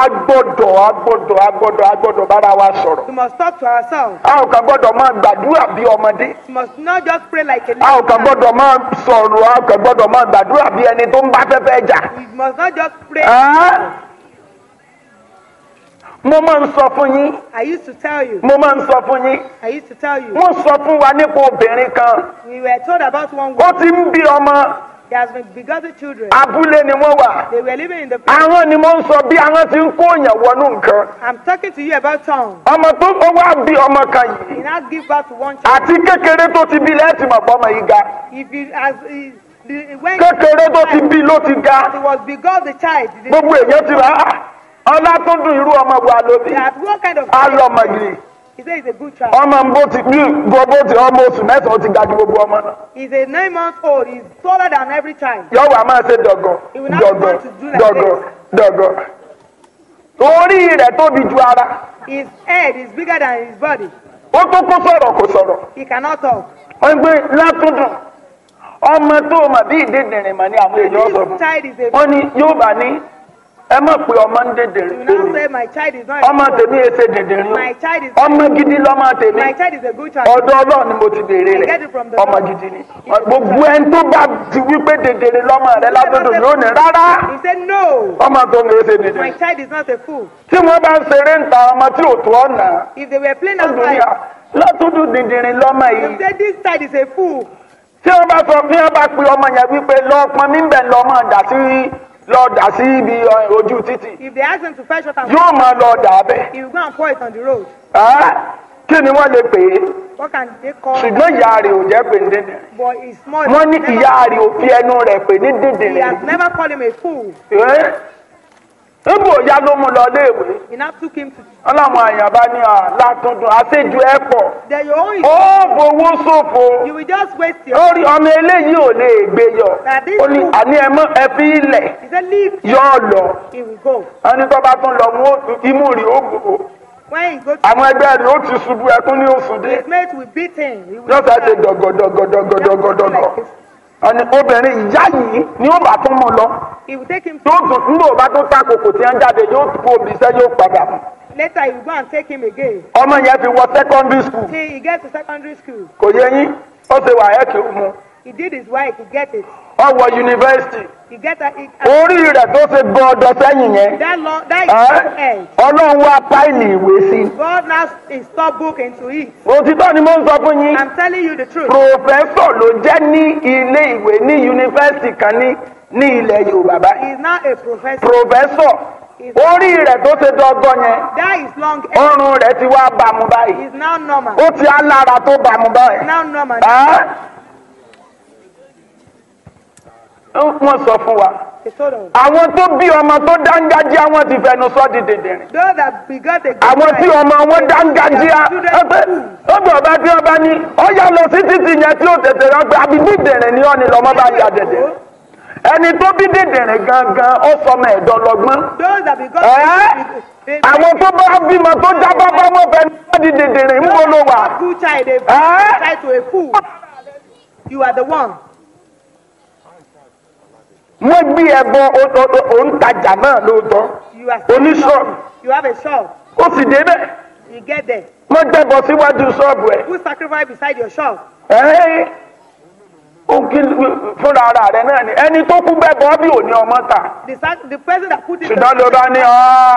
agbọ́dọ̀ bára wa sọ̀rọ̀. We must talk to ourselves. A ò kàn gbọ́dọ̀ máa gbàdúrà bí ọmọdé. We must not just pray like a A ò little kàn man. gbọ́dọ̀ máa sọ̀rọ̀, a ò kàn gbọ́dọ̀ máa gbàdúrà bí ẹni tó ń bá fẹ́fẹ́ jà. We must not just pray. mo máa ń sọ fún yín I used to tell you. mo máa ń sọ fún yín I used to tell you. wọ́n sọ fún wa nípa obìnrin kan We were told about one ó woman. ti ń bí ọmọ He has been begotten children. abúlé ni wọ́n wà They were living in the. àwọn ni mo ń sọ bí àwọn ti ń kó èèyàn wọnú nǹkan I'm talking to you about tongue. ọmọ tó ó wá bí ọmọ kan He yìí now give birth to one child. àti kékeré tó ti bí lẹ́ẹ̀tì mọ̀ pọ́ ọmọ yìí ga If he has, when kékeré tó ti bí ló ti ga he was begot the child, they gbogbo èèyàn ti rà á ọlá tó dùn irú ọmọ wa ló bí that what kind of á lọ ọmọ yìí he said he's a good child. ọmọ bó ti bí gbogbo ti ọmọ oṣù mẹ́sàn-án ó ti ga ju gbogbo ọmọ náà He's a 9 months old. He's taller than every child. yọ wà máa ṣe dọ̀gọ̀ dọ̀gọ̀ dọ̀gọ̀ orí rẹ̀ tóbi ju ara His head is bigger than his body. ó tó kó sọ̀rọ̀ kò sọ̀rọ̀ He cannot talk. wọ́n gbé látúndùn ọmọ tó mà bí ìdédèrè mà ní àwọn èèyàn sọ fún This child is a. wọ́n ní yóò bá ní ẹ mọ̀ pé ọmọ ń dédèrè You now say my child is not. ọmọ A tèmi èsè dèdèrè my child is. o ọmọ gidi lọ́mọ tèmi My child is a good child. ọ̀dọ̀ Ọlọ́run ni mo ti béèrè rẹ̀ ọmọ gidi ni gbogbo ẹni tó bá ti wípé dèdèrè lọ́mọ rẹ̀ látúndùn yóò ní rárá He said no. ọmọ tó ń èsè My dèdèrè child is not a fool. tí wọ́n bá ń ṣeré ń ta ọmọ tí ò tó ọ̀nà If they were playing ọdún ní outside, látúndùn dèdèrè lọ́mọ they yìí said this child is a fool. tí wọ́n bá sọ bí wọ́n bá pe ọmọ yẹn wípé lọ pọn mí bẹ̀ lọ dà sí ibi ojú títì If they ask him to fetch water, yóò máa lọ dà bẹ́ẹ̀. he will go and pour it on the road. Kí ni wọ́n lè pè é What can they call? ṣùgbọ́n ìyá rẹ̀ ò jẹ́ pé ní dédé But he's small. wọ́n ní Never- ìyá rẹ̀ ò fi ẹnu rẹ̀ pè ní dédé He has never called him a fool. níbo ìyá ló mú lọ léèwé He now took him to. ọlọ́run àyàn bá ní látúndùn àṣejù ẹ̀ pọ̀ Then your own. ó fowó ṣòfò You will just waste your. lórí ọmọ eléyìí ò lè gbé yọ ó ní àní ẹ fi ilẹ̀ He said leave. yọ ọ lọ He will go. ẹni tó bá tún lọ wọn imú rí ó gbòó When he goes to àwọn ẹgbẹ́ rẹ̀ ó ti ṣubú ẹkún ní oṣù dé his mate will beat him. He will yóò fẹ́ ṣe die. dọ̀gọ̀dọ̀gọ̀dọ̀gọ̀dọ̀gọ̀ ẹni obìnrin ìyá yìí ni ó bá tún mú lọ He will take him to. yóò tún nígbà bá tún ta kòkò tí wọ́n jáde yóò kó omi iṣẹ́ yóò padà mú Later he will go and take him again. ọmọ yẹn fi wọ secondary school Till he gets to secondary school. kò yẹ yín ó ṣe wà ẹ́ kí ó mú He did his work. He get it. ọ wọ yunifásitì He get a. orí rẹ̀ tó ṣe gbọ́dọ̀ sẹ́yìn yẹn That long. That is his head. ọlọ́run wá páìlì ìwé sí i. God now install book into it. òtítọ́ ni mo ń sọ fún yín I'm telling you the truth. pòfẹ́sọ̀ ló jẹ́ ní ilé ìwé ní yunifásitì kan ní ilẹ̀ Yorùbá He báyìí is now a professor. pòfẹ́sọ̀ orí rẹ̀ tó ṣe dọ́gbọ́n yẹn That is long hair. ọrùn rẹ̀ ti wá bámu He báyìí is now normal. ó ti alára tó bámu báyìí. Now normal. Wọ́n sọ fún wa They told us. àwọn tó bí ọmọ tó dángájíá wọ́n ti fẹnu sọ di dèdèrè Those that begot a good àwọn tí child, ọmọ wọn dángájíá ọgbẹ ọba tí ọba ní ọyà lọ sí títì yẹn tí ó tètè rọgbẹ àbí dídèrè ni ọni lọmọ bá ya dèdèrè ẹni tó bí dèdèrè gangan ó sọmọ ẹ̀dọ̀ lọ́gbọ́n those that begot àwọn tó bá bímọ tó jábọ́ bá wọn fẹnu sọ di dèdèrè ń bọ́ ló wà. good child, a child to a fool. You are the one. wọ́n gbé ẹbọ òǹtajà náà lóòótọ́ You are oníṣọ́ọ̀bù You have a shop. ó sì débẹ̀ You get there. wọ́n gbẹ́bọ síwájú ṣọ́ọ̀bù ẹ̀. Who sacrifice beside your shop? Fúnra ara rẹ̀ náà ni ẹni tó kú bẹ́ẹ̀ bọ́ bí òní ọmọ ta The person that put it. ṣùgbọ́n ló bá ní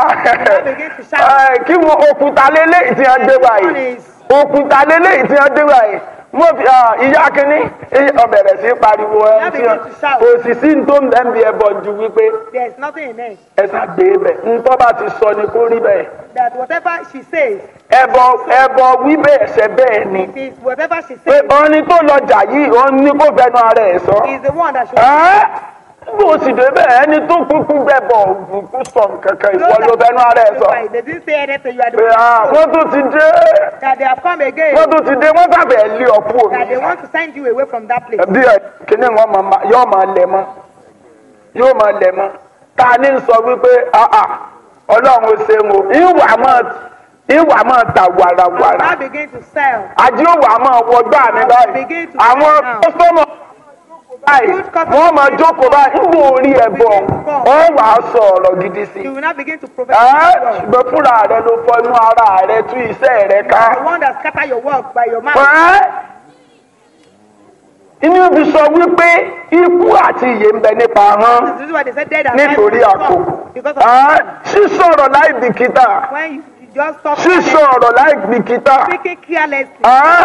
kí wọ́n òkúta lélẹ́yìí tí wọ́n dé báyìí òkúta lélẹ́yìí tí wọ́n dé báyìí wọ́n fi ìyá kínní ọbẹ̀rẹ̀ sí pariwo ẹ̀ tí kò sì sí tó ń bẹ́ẹ̀ bí ẹbọ ju wípé There is nothing in it. ẹ ṣàgbé bẹ̀ ntọ́ bá ti sọ ni kó rí bẹ́ẹ̀ That whatever she says, ẹbọ wí bẹ́ẹ̀ ṣẹ bẹ́ẹ̀ ni it is whatever she pé says ọni tó lọjà yìí òun ní kó fẹnu ara ẹ̀ sọ. is the one that should. bó o sì débẹ̀ ẹni tó kúkú bẹ̀bọ̀ kú sọ kankan ìwọ ló fẹnu ara ẹ̀ sọ. They didn't say anything. You are the pé one. wọ́n tún ti dé That they have come again. wọ́n tún ti dé wọ́n sábẹ̀ lé ọ̀pọ̀ That they omi. want to send you away from that place. bí ẹ kíní wọn yóò máa lẹ̀ mọ́ yóò máa lẹ̀ mọ́ ta ni ń sọ wípé ọlọ́run ó ṣeun o ìwà máa ta wàràwàrà Now begin to sell. àjí òwà máa wọgbà mi báyìí àwọn kọ́sọ́mọ̀ báyìí wọ́n máa jókòó báyìí ń wo orí ẹ̀bọ ọ wà á sọ ọ̀rọ̀ gidi sí You will now begin to prophesy. ṣùgbọ́n fúnra rẹ ló fọ inú ara rẹ tú iṣẹ́ rẹ ká. The one that scatter your work by your mouth. inú fi sọ wípé ikú àti ìyè ń bẹ nípa ahọ́n This is why they said dead and alive nítorí is àkókò. tongue. Because of Sísọ̀rọ̀ láì bìkítà. when you just talk Sísọ̀rọ̀ láì bìkítà. speaking carelessly,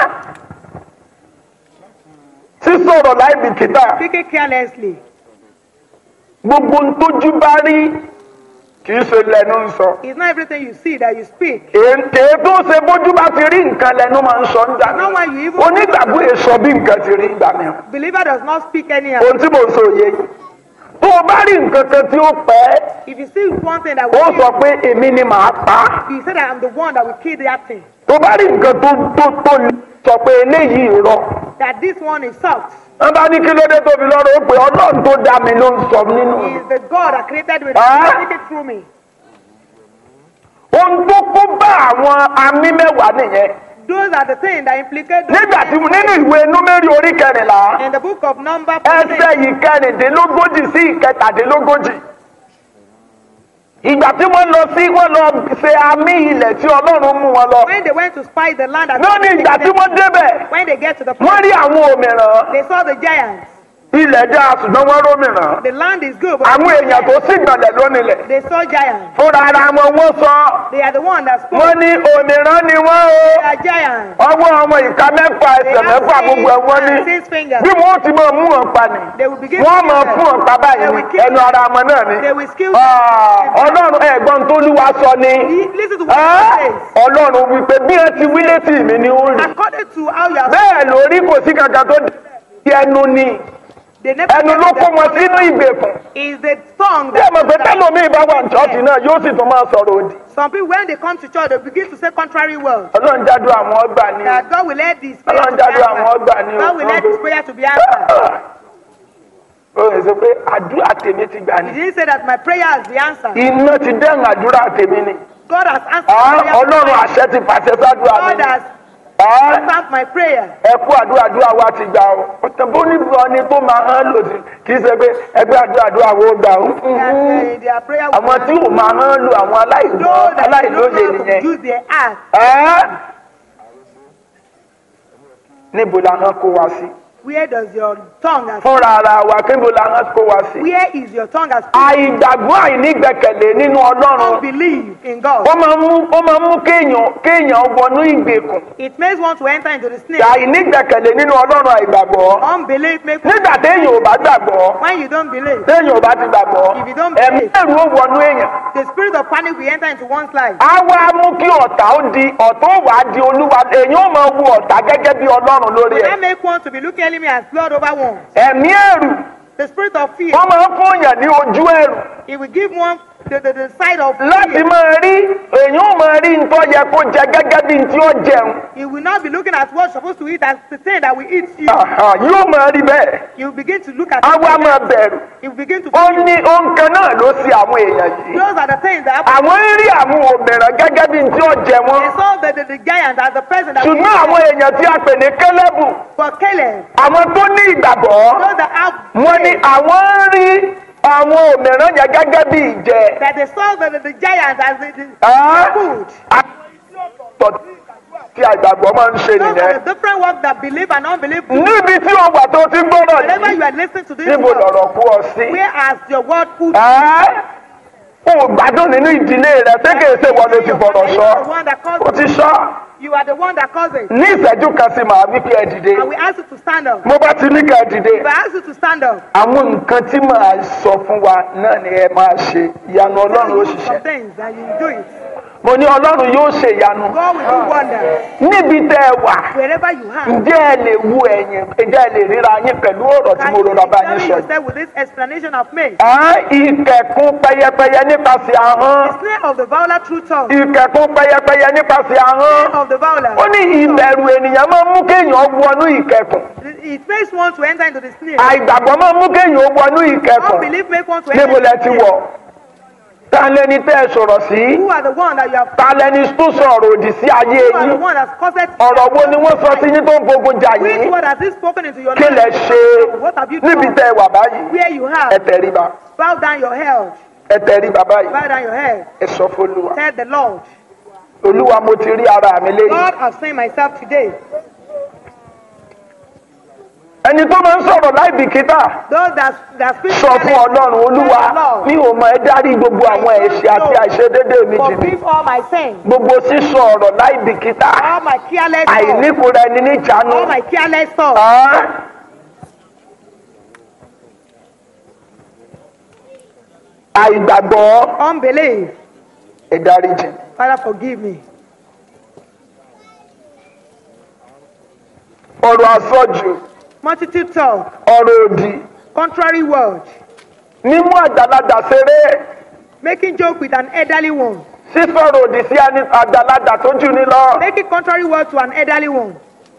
Sísọ̀rọ̀ láì bìkítà. speaking carelessly. Gbogbo ń tójú bá rí kì í ṣe lẹ́nu ń sọ. It's not everything you see that you speak. Èé tó ṣe bójú bá ti rí nǹkan lẹ́nu máa ń sọ ń dà No mí. one you even Onígbàgbọ́ èso bí nǹkan ti rí ìgbà mìíràn. believer does not speak anyhow. Ohun tí mo sọ yé yìí. Tó o bá rí nǹkan kan tí ó pẹ́, If you see one thing that ó will sọ kill, pé èmi ni màá pa á. you say that I'm the one that will kill that thing. Tó o bá rí nǹkan tó sọ pé eléyìí rọ. That this one is soft. Wọ́n bá ní kí ló dé tó fi lọ́rọ̀ ó pé Ọlọ́run tó dá mi ló ń sọ nínú. He is the God that created me. Ah. Speak it through me. Ohun tó kó bá àwọn amí mẹ́wàá nìyẹn. Those are the things that implicate those Nígbà tí nínú ìwé Númérì orí kẹrìnlá, in the book of Numbers. ẹsẹ̀ yìí kẹrìndínlógójì sí ìkẹtàdínlógójì. Ìgbà tí wọ́n lọ ṣe amí ilẹ̀ tí Ọlọ́run mú wọn lọ. When they went to spy the land, Náà ní ìgbà tí wọ́n débẹ̀, when they get to the wọ́n place, rí àwọn òmìrán. they saw the giants. Ilẹ̀ dáa ṣùgbọ́n wọ́n rómìrán. The land is good, but Àwọn èèyàn tó sì gbọ̀nlẹ̀ lónìlẹ̀. they saw giants. Fúnra ara wọn wọ́n sọ. They are the one that spoke. Wọ́n ní òmìrán ni wọ́n o. They are giants. Ọwọ́ ọmọ ìka mẹ́fà They ẹsẹ̀ have mẹ́fà gbogbo ẹ̀ wọ́n ní. 6 fingers. Bí wọ́n ti máa mú wọn pa ni. They will begin Wọ́n to máa kill fún them. wọn pa báyìí They ni. will kill Ẹnu ara wọn náà ni. They will kill Ọlọ́run ẹ̀gbọ́n tó lúwa sọ ni. Listen to what it says. Ọlọ́run wípé bí ẹ ti wí létí mi ni ó rí. According to how you are, Bẹ́ẹ̀ lórí kò sí kankan tó di ẹnu ni. they never Ẹnu ló kó wọn sínú ìgbèkùn. is the tongue Bí ẹ mọ̀ pé that tẹ́lómi bá wà ní ṣọ́ọ̀ṣì náà yóò sì tún máa sọ̀rọ̀ òdì. some people when they come to church they begin to say contrary words. Ọlọ́run jádùn àwọn ọgbà ni. That God will let this prayer Ọlọ́run to be jádùn àwọn answered. ọgbà ni. God will let this prayer to be answered. Ó lè sọ pé àdúrà tèmi ti gbà He ni. didn't say that my prayer has been answered. Iná ti dẹ́hùn àdúrà tèmi ni. God has answered my prayer. Ọlọ́run àṣẹ ti pàṣẹ sádùrà mi God ni. has answered my prayer. Ẹ kú àdúrà wa ti gbà o. Ọ̀tàn bó ní bọ́ ni tó máa hán lò sí. Kì í ṣe pé ẹgbẹ́ àdúrà wo gbà o. Their prayer will Àwọn tí ò máa hán lò àwọn those that do aláìlóye not nìyẹn. use their act. Níbo la hán kó wa sí? Where does your tongue has Fúnra ara wa níbo la hán kó wa sí? Where is your tongue has Àìgbàgbọ́ àìnígbẹ̀kẹ̀lé nínú Ọlọ́run. believe in God? Ó máa ń mú kéèyàn wọnú ìgbèkùn. It makes one to enter into the snare. Àìnígbẹ̀kẹ̀lé nínú Ọlọ́run àìgbàgbọ́. Unbelief makes one. Nígbà téèyàn ò bá gbàgbọ́, When you don't believe, téèyàn ò bá ti gbàgbọ́, If you don't ẹ̀mí believe. ẹ̀rù ó wọnú èèyàn. the spirit of panic will enter into one's life. Á wá mú kí ọ̀tá ó wàá di olúwa. Èèyàn ó máa wo ọ̀tá gẹ́gẹ́ bí Ọlọ́run lórí That ẹ̀. make one to be looking enemy as blood over one. Ẹ̀mí ẹ̀rù The spirit of fear, wọ́n máa ń fún èèyàn ní ojú ẹ̀rù. it will give one the side of Láti fear. máa rí èèyàn ó máa rí nǹkan yẹ kó jẹ gẹ́gẹ́ bí ntí ó jẹun. You will not be looking at what's supposed to eat as the thing that will eat you. Yóò máa rí bẹ́ẹ̀. You begin to look at Á wá máa it. bẹ̀rù. You begin to Ó feel. ní ohun kan náà ló ṣe àwọn èèyàn yìí. Those are the things that happen. Àwọn ń rí àwọn òmìnira gẹ́gẹ́ bí ntí ó jẹ They wọ́n. saw the giant as the person that will Ṣùgbọ́n eat àwọn them. èèyàn tí a pè ní Kélébù, But Caleb, àwọn tó ní ìgbàgbọ́, those that have wọ́n ní faith, àwọn ń rí àwọn òmìnira yẹn gẹ́gẹ́ bí ìjẹ. that they saw the giant as the Ah. food. Àtọ̀ tí àgbàgbọ́ máa ń ṣe Those are nìyẹn. the different works that believe and unbelieve do. Níbi tí o wà tó ti gbọ́dọ̀ Whenever you yìí, are listening to this níbo word, lọ̀rọ̀ kú ọ sí? where has your word put O gbádùn nínú ìdílé rẹ ṣé kìí ṣe wọn ló ti fọ̀rọ̀ you sọ? are the one that O causes ti it. sọ. You are the one that causes it. Ní ìṣẹ́jú kan sí màá wí pé ẹ dìde. And we ask you to stand up. Mo bá ti ní ká ẹ dìde. If I ask you to stand up, Àwọn nǹkan tí màá sọ fún wa náà ni ẹ máa ṣe. Ìyanu Ọlọ́run ó you do some ṣiṣẹ́. things and you do it. Mo ní Ọlọ́run yóò ṣe ìyanu. God will do wonders. Níbi tẹ́ ẹ wà, Wherever you are. ǹjẹ́ ẹ lè wo ẹ̀yìn? Ǹjẹ́ ẹ lè ríra yín pẹ̀lú ọ̀rọ̀ tí Can mo you rọra bá yín examine sọ yìí? yourself with this explanation I've made? Ìkẹ̀kùn pẹyẹpẹyẹ nípasẹ̀ ahọ́n. The snare of the violent true tongue. Ìkẹ̀kùn pẹyẹpẹyẹ nípasẹ̀ ahọ́n. Of the violent. Ó ní ìbẹ̀rù ènìyàn máa ń mú kéèyàn wọnú ìkẹ̀kùn. It makes one to enter into the snare. Àìgbàgbọ́ máa ń mú kéèyàn wọnú ìkẹ̀kùn. Unbelief makes one to enter Níbo into lẹ the ti snare. wọ̀? Ta lẹni tẹ́ ẹ sọ̀rọ̀ sí? Who are the one that you have? Ta lẹni tó sọ̀rọ̀ òdì sí ayé Who are the yín? one that's caused it? Ọ̀rọ̀ wo ni wọ́n sọ sí yín tó ń fogun jà Which yín? word has it spoken into your Kí lẹ life? ṣe What have you níbi done? tẹ́ ẹ wà báyìí? Where you Ẹ have, tẹríba. bow down your head. Ẹ tẹríba báyìí. Bow down your head. Ẹ sọ fún Olúwa. Tell the Lord, Olúwa mo ti rí ara mi léyìí. God, I've seen myself today. ẹni tó máa ń sọ̀rọ̀ láì bìkítà Those that speak sọ fún Ọlọ́run Olúwa mi ò mọ̀ ẹ dárí gbogbo àwọn ẹ̀ṣẹ̀ àti àìṣedéédéé mi jì mí. forgive all my sins, Gbogbo sísọ ọ̀rọ̀ láì bìkítà all my careless thoughts, àìníkùra ẹni níjànú. all my careless thoughts. Àìgbàgbọ́ Unbelief. ẹ dáríjì. Father, forgive me. Ọ̀rọ̀ àsọjù, Multitude talk, ọ̀rọ̀ òdì, contrary word, mímú àgbàlagbà ṣeré, making joke with an elderly one, sísọ̀rọ̀ òdì sí àgbàlagbà tó jù ní lọ, making contrary word to an elderly one,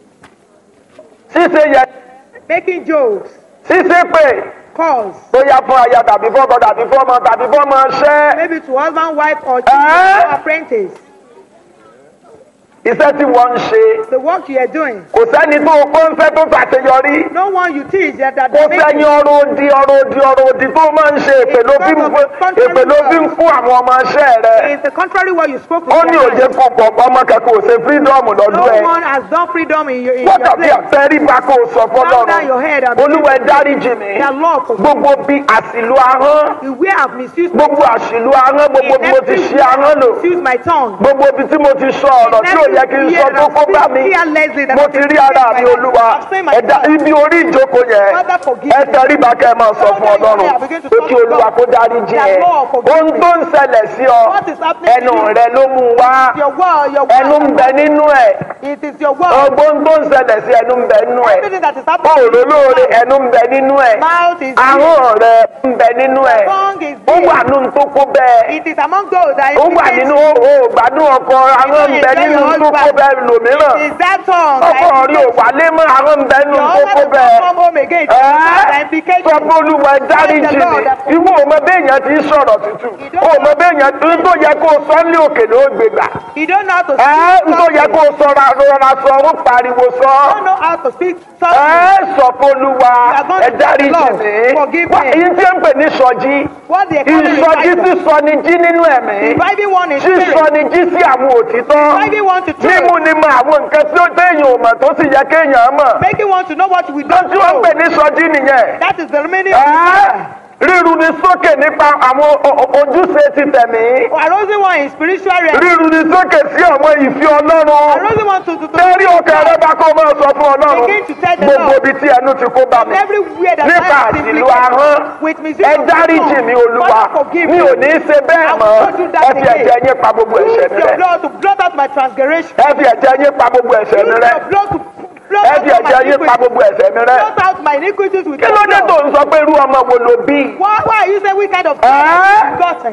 ṣíṣe yẹ, making jokes, ṣíṣe pé calls, bóyá fún aya tàbí fọ́kọ tàbí fọ́mọ tàbí fọ́mọ ṣẹ́. maybe to husband, wife, or children, or apprentice. Iṣẹ́ tí wọ́n ń ṣe, The work you are doing, kò sẹ́ni tó kọ́ńfẹ́ tó ṣàṣeyọrí. no one you teach that Kò sẹ́ni ọ̀rọ̀ òdì tó máa ń ṣe èpè ló fi ń fún àwọn ọmọ iṣẹ́ rẹ̀. It's the contrary word you spoke with Ó your ní òye life. fún pọ̀pọ̀ ọmọ kẹ́kọ̀ọ́ ṣe fírídọ́ọ̀mù lọ́dún No ẹ̀. one has done freedom in your Wọ́n tàbí place. àtẹríba kó o sọ Bow down your fọ́lọ́run. head and Olúwa ẹ dáríjì mí. the Lord forgive Gbogbo bí àṣìlú ahọ́n, me. Where I've misused my gbogbo àṣìlú ahọ́n, gbogbo bí mo ti ṣe ahọ́n lò. misused my tongue. Gbogbo ibi tí mo ti sọ ọ̀rọ̀ tí ò yẹ kí n sọ tó kó bá mi. Mo ti rí ara mi Olúwa. Ẹ̀dá ibi orí ìjókòó yẹn. Ẹ tẹríba kẹ́ ẹ máa sọ fún Ọlọ́run pé kí Olúwa kó dáríjì ẹ. Ohun tó ń ṣẹlẹ̀ sí ọ, ẹnu rẹ ló mú wá. Your word, Ẹnu ń bẹ nínú ẹ̀. it is your word. Ọgbọ́n tó ń ṣẹlẹ̀ sí ẹnu ń bẹ nínú ẹ̀. Everything that is happening. Òòrò lóore ẹnu ń bẹ nínú ẹ̀. Mouth is Ahọ́n rẹ ń bẹ nínú ẹ̀. tongue is Ó wà nínú tó kó bẹ́ẹ̀. It is among those that Ó wà nínú ògbádùn ọkọ ahọ́n ń bẹ nínú tó kó bẹ́ẹ̀ lòmíràn. It is that tongue Ọkọ rí ò wálé mọ́ ahọ́n ń bẹ nínú tó kó bẹ́ẹ̀. come home again. Sọ pé Olúwa dáríjì mi. Ìwọ ò mọ béèyàn ti sọ̀rọ̀ tútù. O mọ béèyàn tó yẹ kó o sọ ní òkè ló gbégbà. You don't know how to Ń tó yẹ kó o sọra rọra sọ ó pariwo sọ. You don't know how to speak. Sọ pé Olúwa ẹ dáríjì mi. Wá èyí tí ń pè ní sọjí. What the economy Ìsọjí is sísọ ni jí nínú ẹ̀mí. Reviving one in Sísọ spirit. ni jí sí àwọn òtítọ́. Reviving one to Mímú truth. ni mọ àwọn nǹkan tí ó téèyàn ò mọ̀ tó sì yẹ kéèyàn mọ̀. Making one to know what we don't Tí wọ́n ń know. pè ní sọjí nìyẹn. That is the meaning of Ríru ni sókè nípa àwọn ojúṣe ti tẹ̀mí. arousing one in spiritual realm. Ríru ni sókè sí àwọn ìfẹ́ Ọlọ́run. Arousing one to Tẹ́rí ọkàn rẹ bá kó máa sọ fún Ọlọ́run. Begin to tell the Gbogbo Lord. ibi tí ẹnu ti kó bá mi. Everywhere that Nípa I am àṣìlú ahọ́n. with me. Ẹ dáríjì mi Olúwa. Father, forgive Mi me. ò ní í ṣe bẹ́ẹ̀ I mọ́. will not do that Ẹ fi again. ẹ̀jẹ̀ yín pa gbogbo ẹ̀ṣẹ̀ Use mi your rẹ́. blood to blot out my transgression. Ẹ fi ẹ̀jẹ̀ yín pa gbogbo ẹ̀ṣẹ̀ mi Use rẹ́. your blood to blot Ẹ out fi my ẹ̀jẹ̀ yín pa iniquities. gbogbo ẹ̀ṣẹ̀ mi rẹ́. Blot out my iniquities with Kí your ló dé tó blood. ń sọ pé irú ọmọ wo ló bí? Why are you saying we kind of gotten?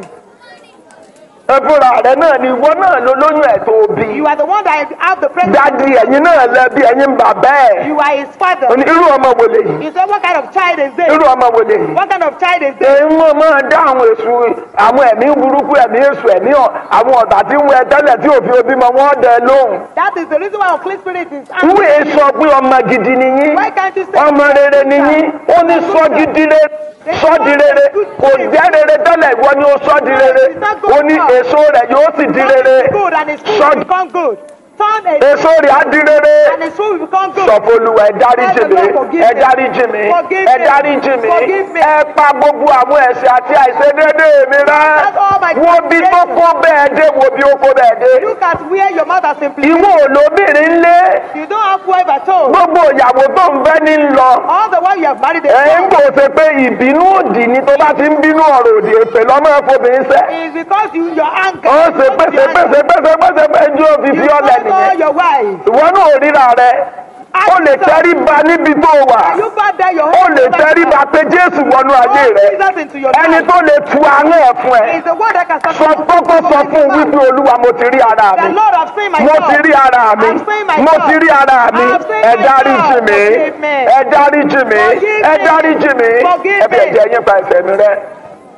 Ẹ fúnra rẹ̀ náà ni ìwọ náà ló lóyún ẹ̀ tó bí. You are the one that have the pregnancy. Dádì ẹ̀yin náà lẹ́bi ẹ̀yin bàbá ẹ̀. You are his father. Ó ní irú ọmọ wo lèyí? You say what kind of child is this? Irú ọmọ wo lèyí? What kind of child is this? Èyí wọ́n máa dá àwọn èṣù àwọn ẹ̀mí burúkú ẹ̀mí èṣù ẹ̀mí àwọn ọ̀tá tí ń wẹ tẹ́lẹ̀ tí òfin òbí mọ wọ́n dẹ lóhùn. That is the reason why unclean spirit is Wúwo sọ pé ọmọ gidi ni yín. Why can't you say Ọmọ rere ni yín. Ó ní sọ gidi rere. Sọ di rere. Kò jẹ́ rere tẹ́lẹ̀ ìwọ ni ó sọ di rere. Ó ní èso rẹ̀ yóò sì di rere. good and his food Sọ- will become good. Turn a Èso rẹ̀ á di rere. and his food will become good. Sọ fún Olúwa ẹ dáríjì mi, ẹ dáríjì mi, ẹ dáríjì mi, ẹ pa gbogbo àwọn ẹ̀ṣẹ̀ àti àìṣedéédé mi rẹ́. Wo bí tó kó bẹ́ẹ̀ dé, wo bí ó kó bẹ́ẹ̀ dé. Look at where your mouth has simply. Ìwọ olóbìnrin ńlé, You don't have wife at all. gbogbo ìyàwó tó ń fẹ́ ní lọ. All the while you have married a Ẹ ń man kò ṣe pé ìbínú òdì ni tó bá ti ń bínú ọ̀rọ̀ òdì èpè lọ́mọ ẹ̀fọ́bìnrin sẹ́. is because your anger. Ó ṣe pẹ́sẹ́pẹ́sẹ́pẹ́sẹ́pẹ́ ju òfin fi ọ̀lẹ̀ You nìyẹn. know your wife. Ìwọ náà ò ríra rẹ̀. Ó lè tẹríba níbi tó wà. You bow down your Ó head. lè tẹríba pé Jésù wọnú ayé rẹ̀. Jesus into your Ẹni life. tó lè tu ahọ́n ẹ̀ fún ẹ. Is the word that can start. Sọ kókó sọ fún wípé Olúwa mo ti rí ara The mi. Lord have seen my Mo ti rí ara mi. I've seen myself. Mo ti rí ara mi. I've seen Ẹ myself. dáríjì mi. Forgive me. Ẹ dáríjì mi. Forgive Ẹ me. dáríjì mi. Forgive Ẹ bí me. ẹ̀jẹ̀ yín pa ẹ̀ṣẹ̀ mi rẹ́.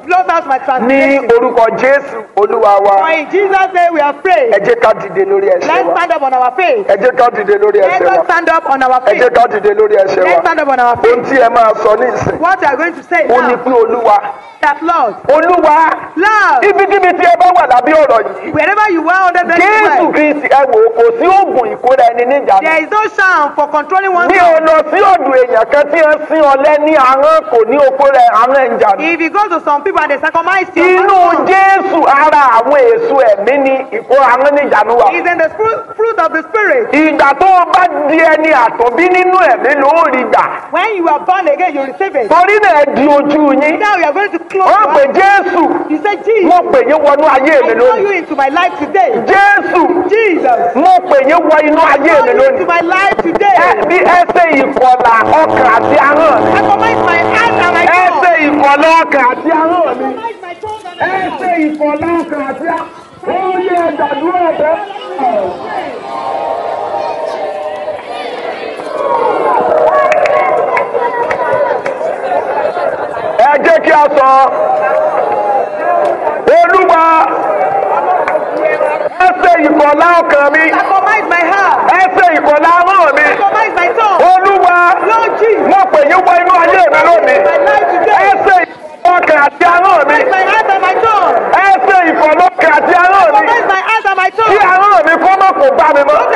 blot out my ní transgression. orúkọ Jésù Olúwa wa. For in Jesus' name we have prayed. Ẹ jẹ́ ká dìde lórí ẹsẹ̀ Let's wa. stand up on our faith. Ẹ jẹ́ ká dìde lórí Let ẹsẹ̀ wa. us stand up on our Ẹ jẹ́ faith. ká dìde lórí ẹsẹ̀ Let's wa. stand up on our Ohun faith. tí ẹ máa sọ ní ìsìn. What you are going to say Ó ní now, pé Olúwa. that Lord, Olúwa. Lord, Ibikíbi tí ẹ bá wà lábẹ́ ọ̀rọ̀ yìí. wherever you are under this Jésù word, Kristi ẹ wò ó, kò sí oògùn ìkóra ẹni níjànú. there is no sham for controlling Bí o oneself. lọ sí ọ̀dọ̀ èèyàn kan tí ń sin ọ̀lẹ ní ahọ́n kò ní okó rẹ̀ ahọ́n ẹ̀ ń jànú. If you go to some people and they circumcise you, Inú Jésù ara àwọn èso ẹ̀mí ni ìkó ahọ́n níjànú wà. is in the fruit of the Spirit. Ìgbà tó o bá di ẹni àtọ̀bí nínú ẹ̀mí ló rí gbà. When you are born again, you receive it. Torí náà ẹ di ojú yín. Now we are going to close Wọ́n pè your eyes. Jésù. You say, Jesus, Mo pè yín wọnú ayé mi I call lónìí. you into my life today. Jésù. Jesus, Mo pè yín wọ inú ayé call mi you into lónìí. my life today. Bí ẹ ṣe ìkọlà ọkàn àti ahọ́n mi. I command my hands and my Ẹ tongue. ṣe ìkọlà ọkàn àti ahọ́n mi. Command my tongue and Ẹ my ṣe ìkọlà ọkàn àti ahọ́n mi. Ó yẹ ìdàdúrà bẹ́ẹ̀. Ẹ jẹ́ kí a sọ, Olúwa, ẹ ṣe ìkọlà ọkàn mi. I command my heart. Ẹ ṣe ìkọlà ahọ́n mi. I command my tongue. Olúwa, Lord Jesus, mo pè yín wọ inú ayé mi lónìí. my life Ẹ today. ṣe ìkọlà ọkàn àti ahọ́n mi. Command my hands and my tongue. Ẹ ṣe ìkọlà ọkàn àti ahọ́n mi. Command my hands and my Kí tongue. ahọ́n mi kó má kó bá mi mọ́. Don't